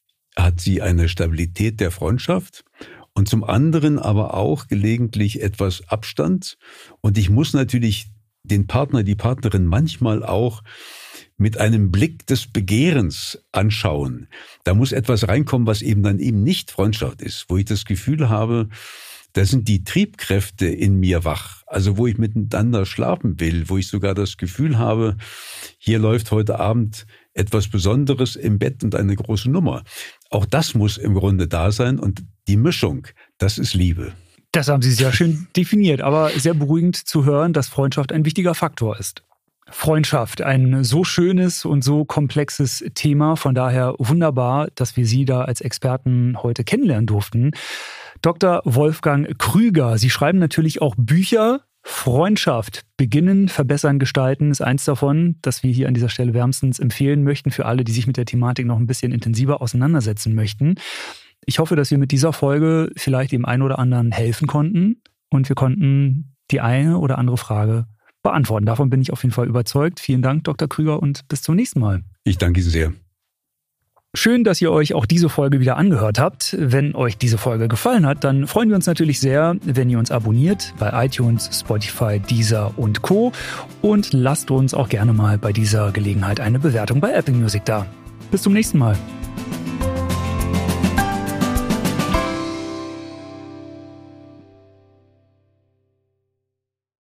hat sie eine Stabilität der Freundschaft und zum anderen aber auch gelegentlich etwas Abstand. Und ich muss natürlich den Partner, die Partnerin manchmal auch mit einem Blick des Begehrens anschauen. Da muss etwas reinkommen, was eben dann eben nicht Freundschaft ist, wo ich das Gefühl habe, Da sind die Triebkräfte in mir wach. Also wo ich miteinander schlafen will, wo ich sogar das Gefühl habe, hier läuft heute Abend etwas Besonderes im Bett und eine große Nummer. Auch das muss im Grunde da sein und die Mischung, das ist Liebe. Das haben Sie sehr schön definiert, aber sehr beruhigend zu hören, dass Freundschaft ein wichtiger Faktor ist. Freundschaft, ein so schönes und so komplexes Thema, von daher wunderbar, dass wir Sie da als Experten heute kennenlernen durften. Doktor Wolfgang Krüger, Sie schreiben natürlich auch Bücher. Freundschaft, beginnen, verbessern, gestalten ist eins davon, das wir hier an dieser Stelle wärmstens empfehlen möchten für alle, die sich mit der Thematik noch ein bisschen intensiver auseinandersetzen möchten. Ich hoffe, dass wir mit dieser Folge vielleicht dem einen oder anderen helfen konnten und wir konnten die eine oder andere Frage beantworten. Davon bin ich auf jeden Fall überzeugt. Vielen Dank, Doktor Krüger, und bis zum nächsten Mal. Ich danke Ihnen sehr. Schön, dass ihr euch auch diese Folge wieder angehört habt. Wenn euch diese Folge gefallen hat, dann freuen wir uns natürlich sehr, wenn ihr uns abonniert bei iTunes, Spotify, Deezer und Co. Und lasst uns auch gerne mal bei dieser Gelegenheit eine Bewertung bei Apple Music da. Bis zum nächsten Mal.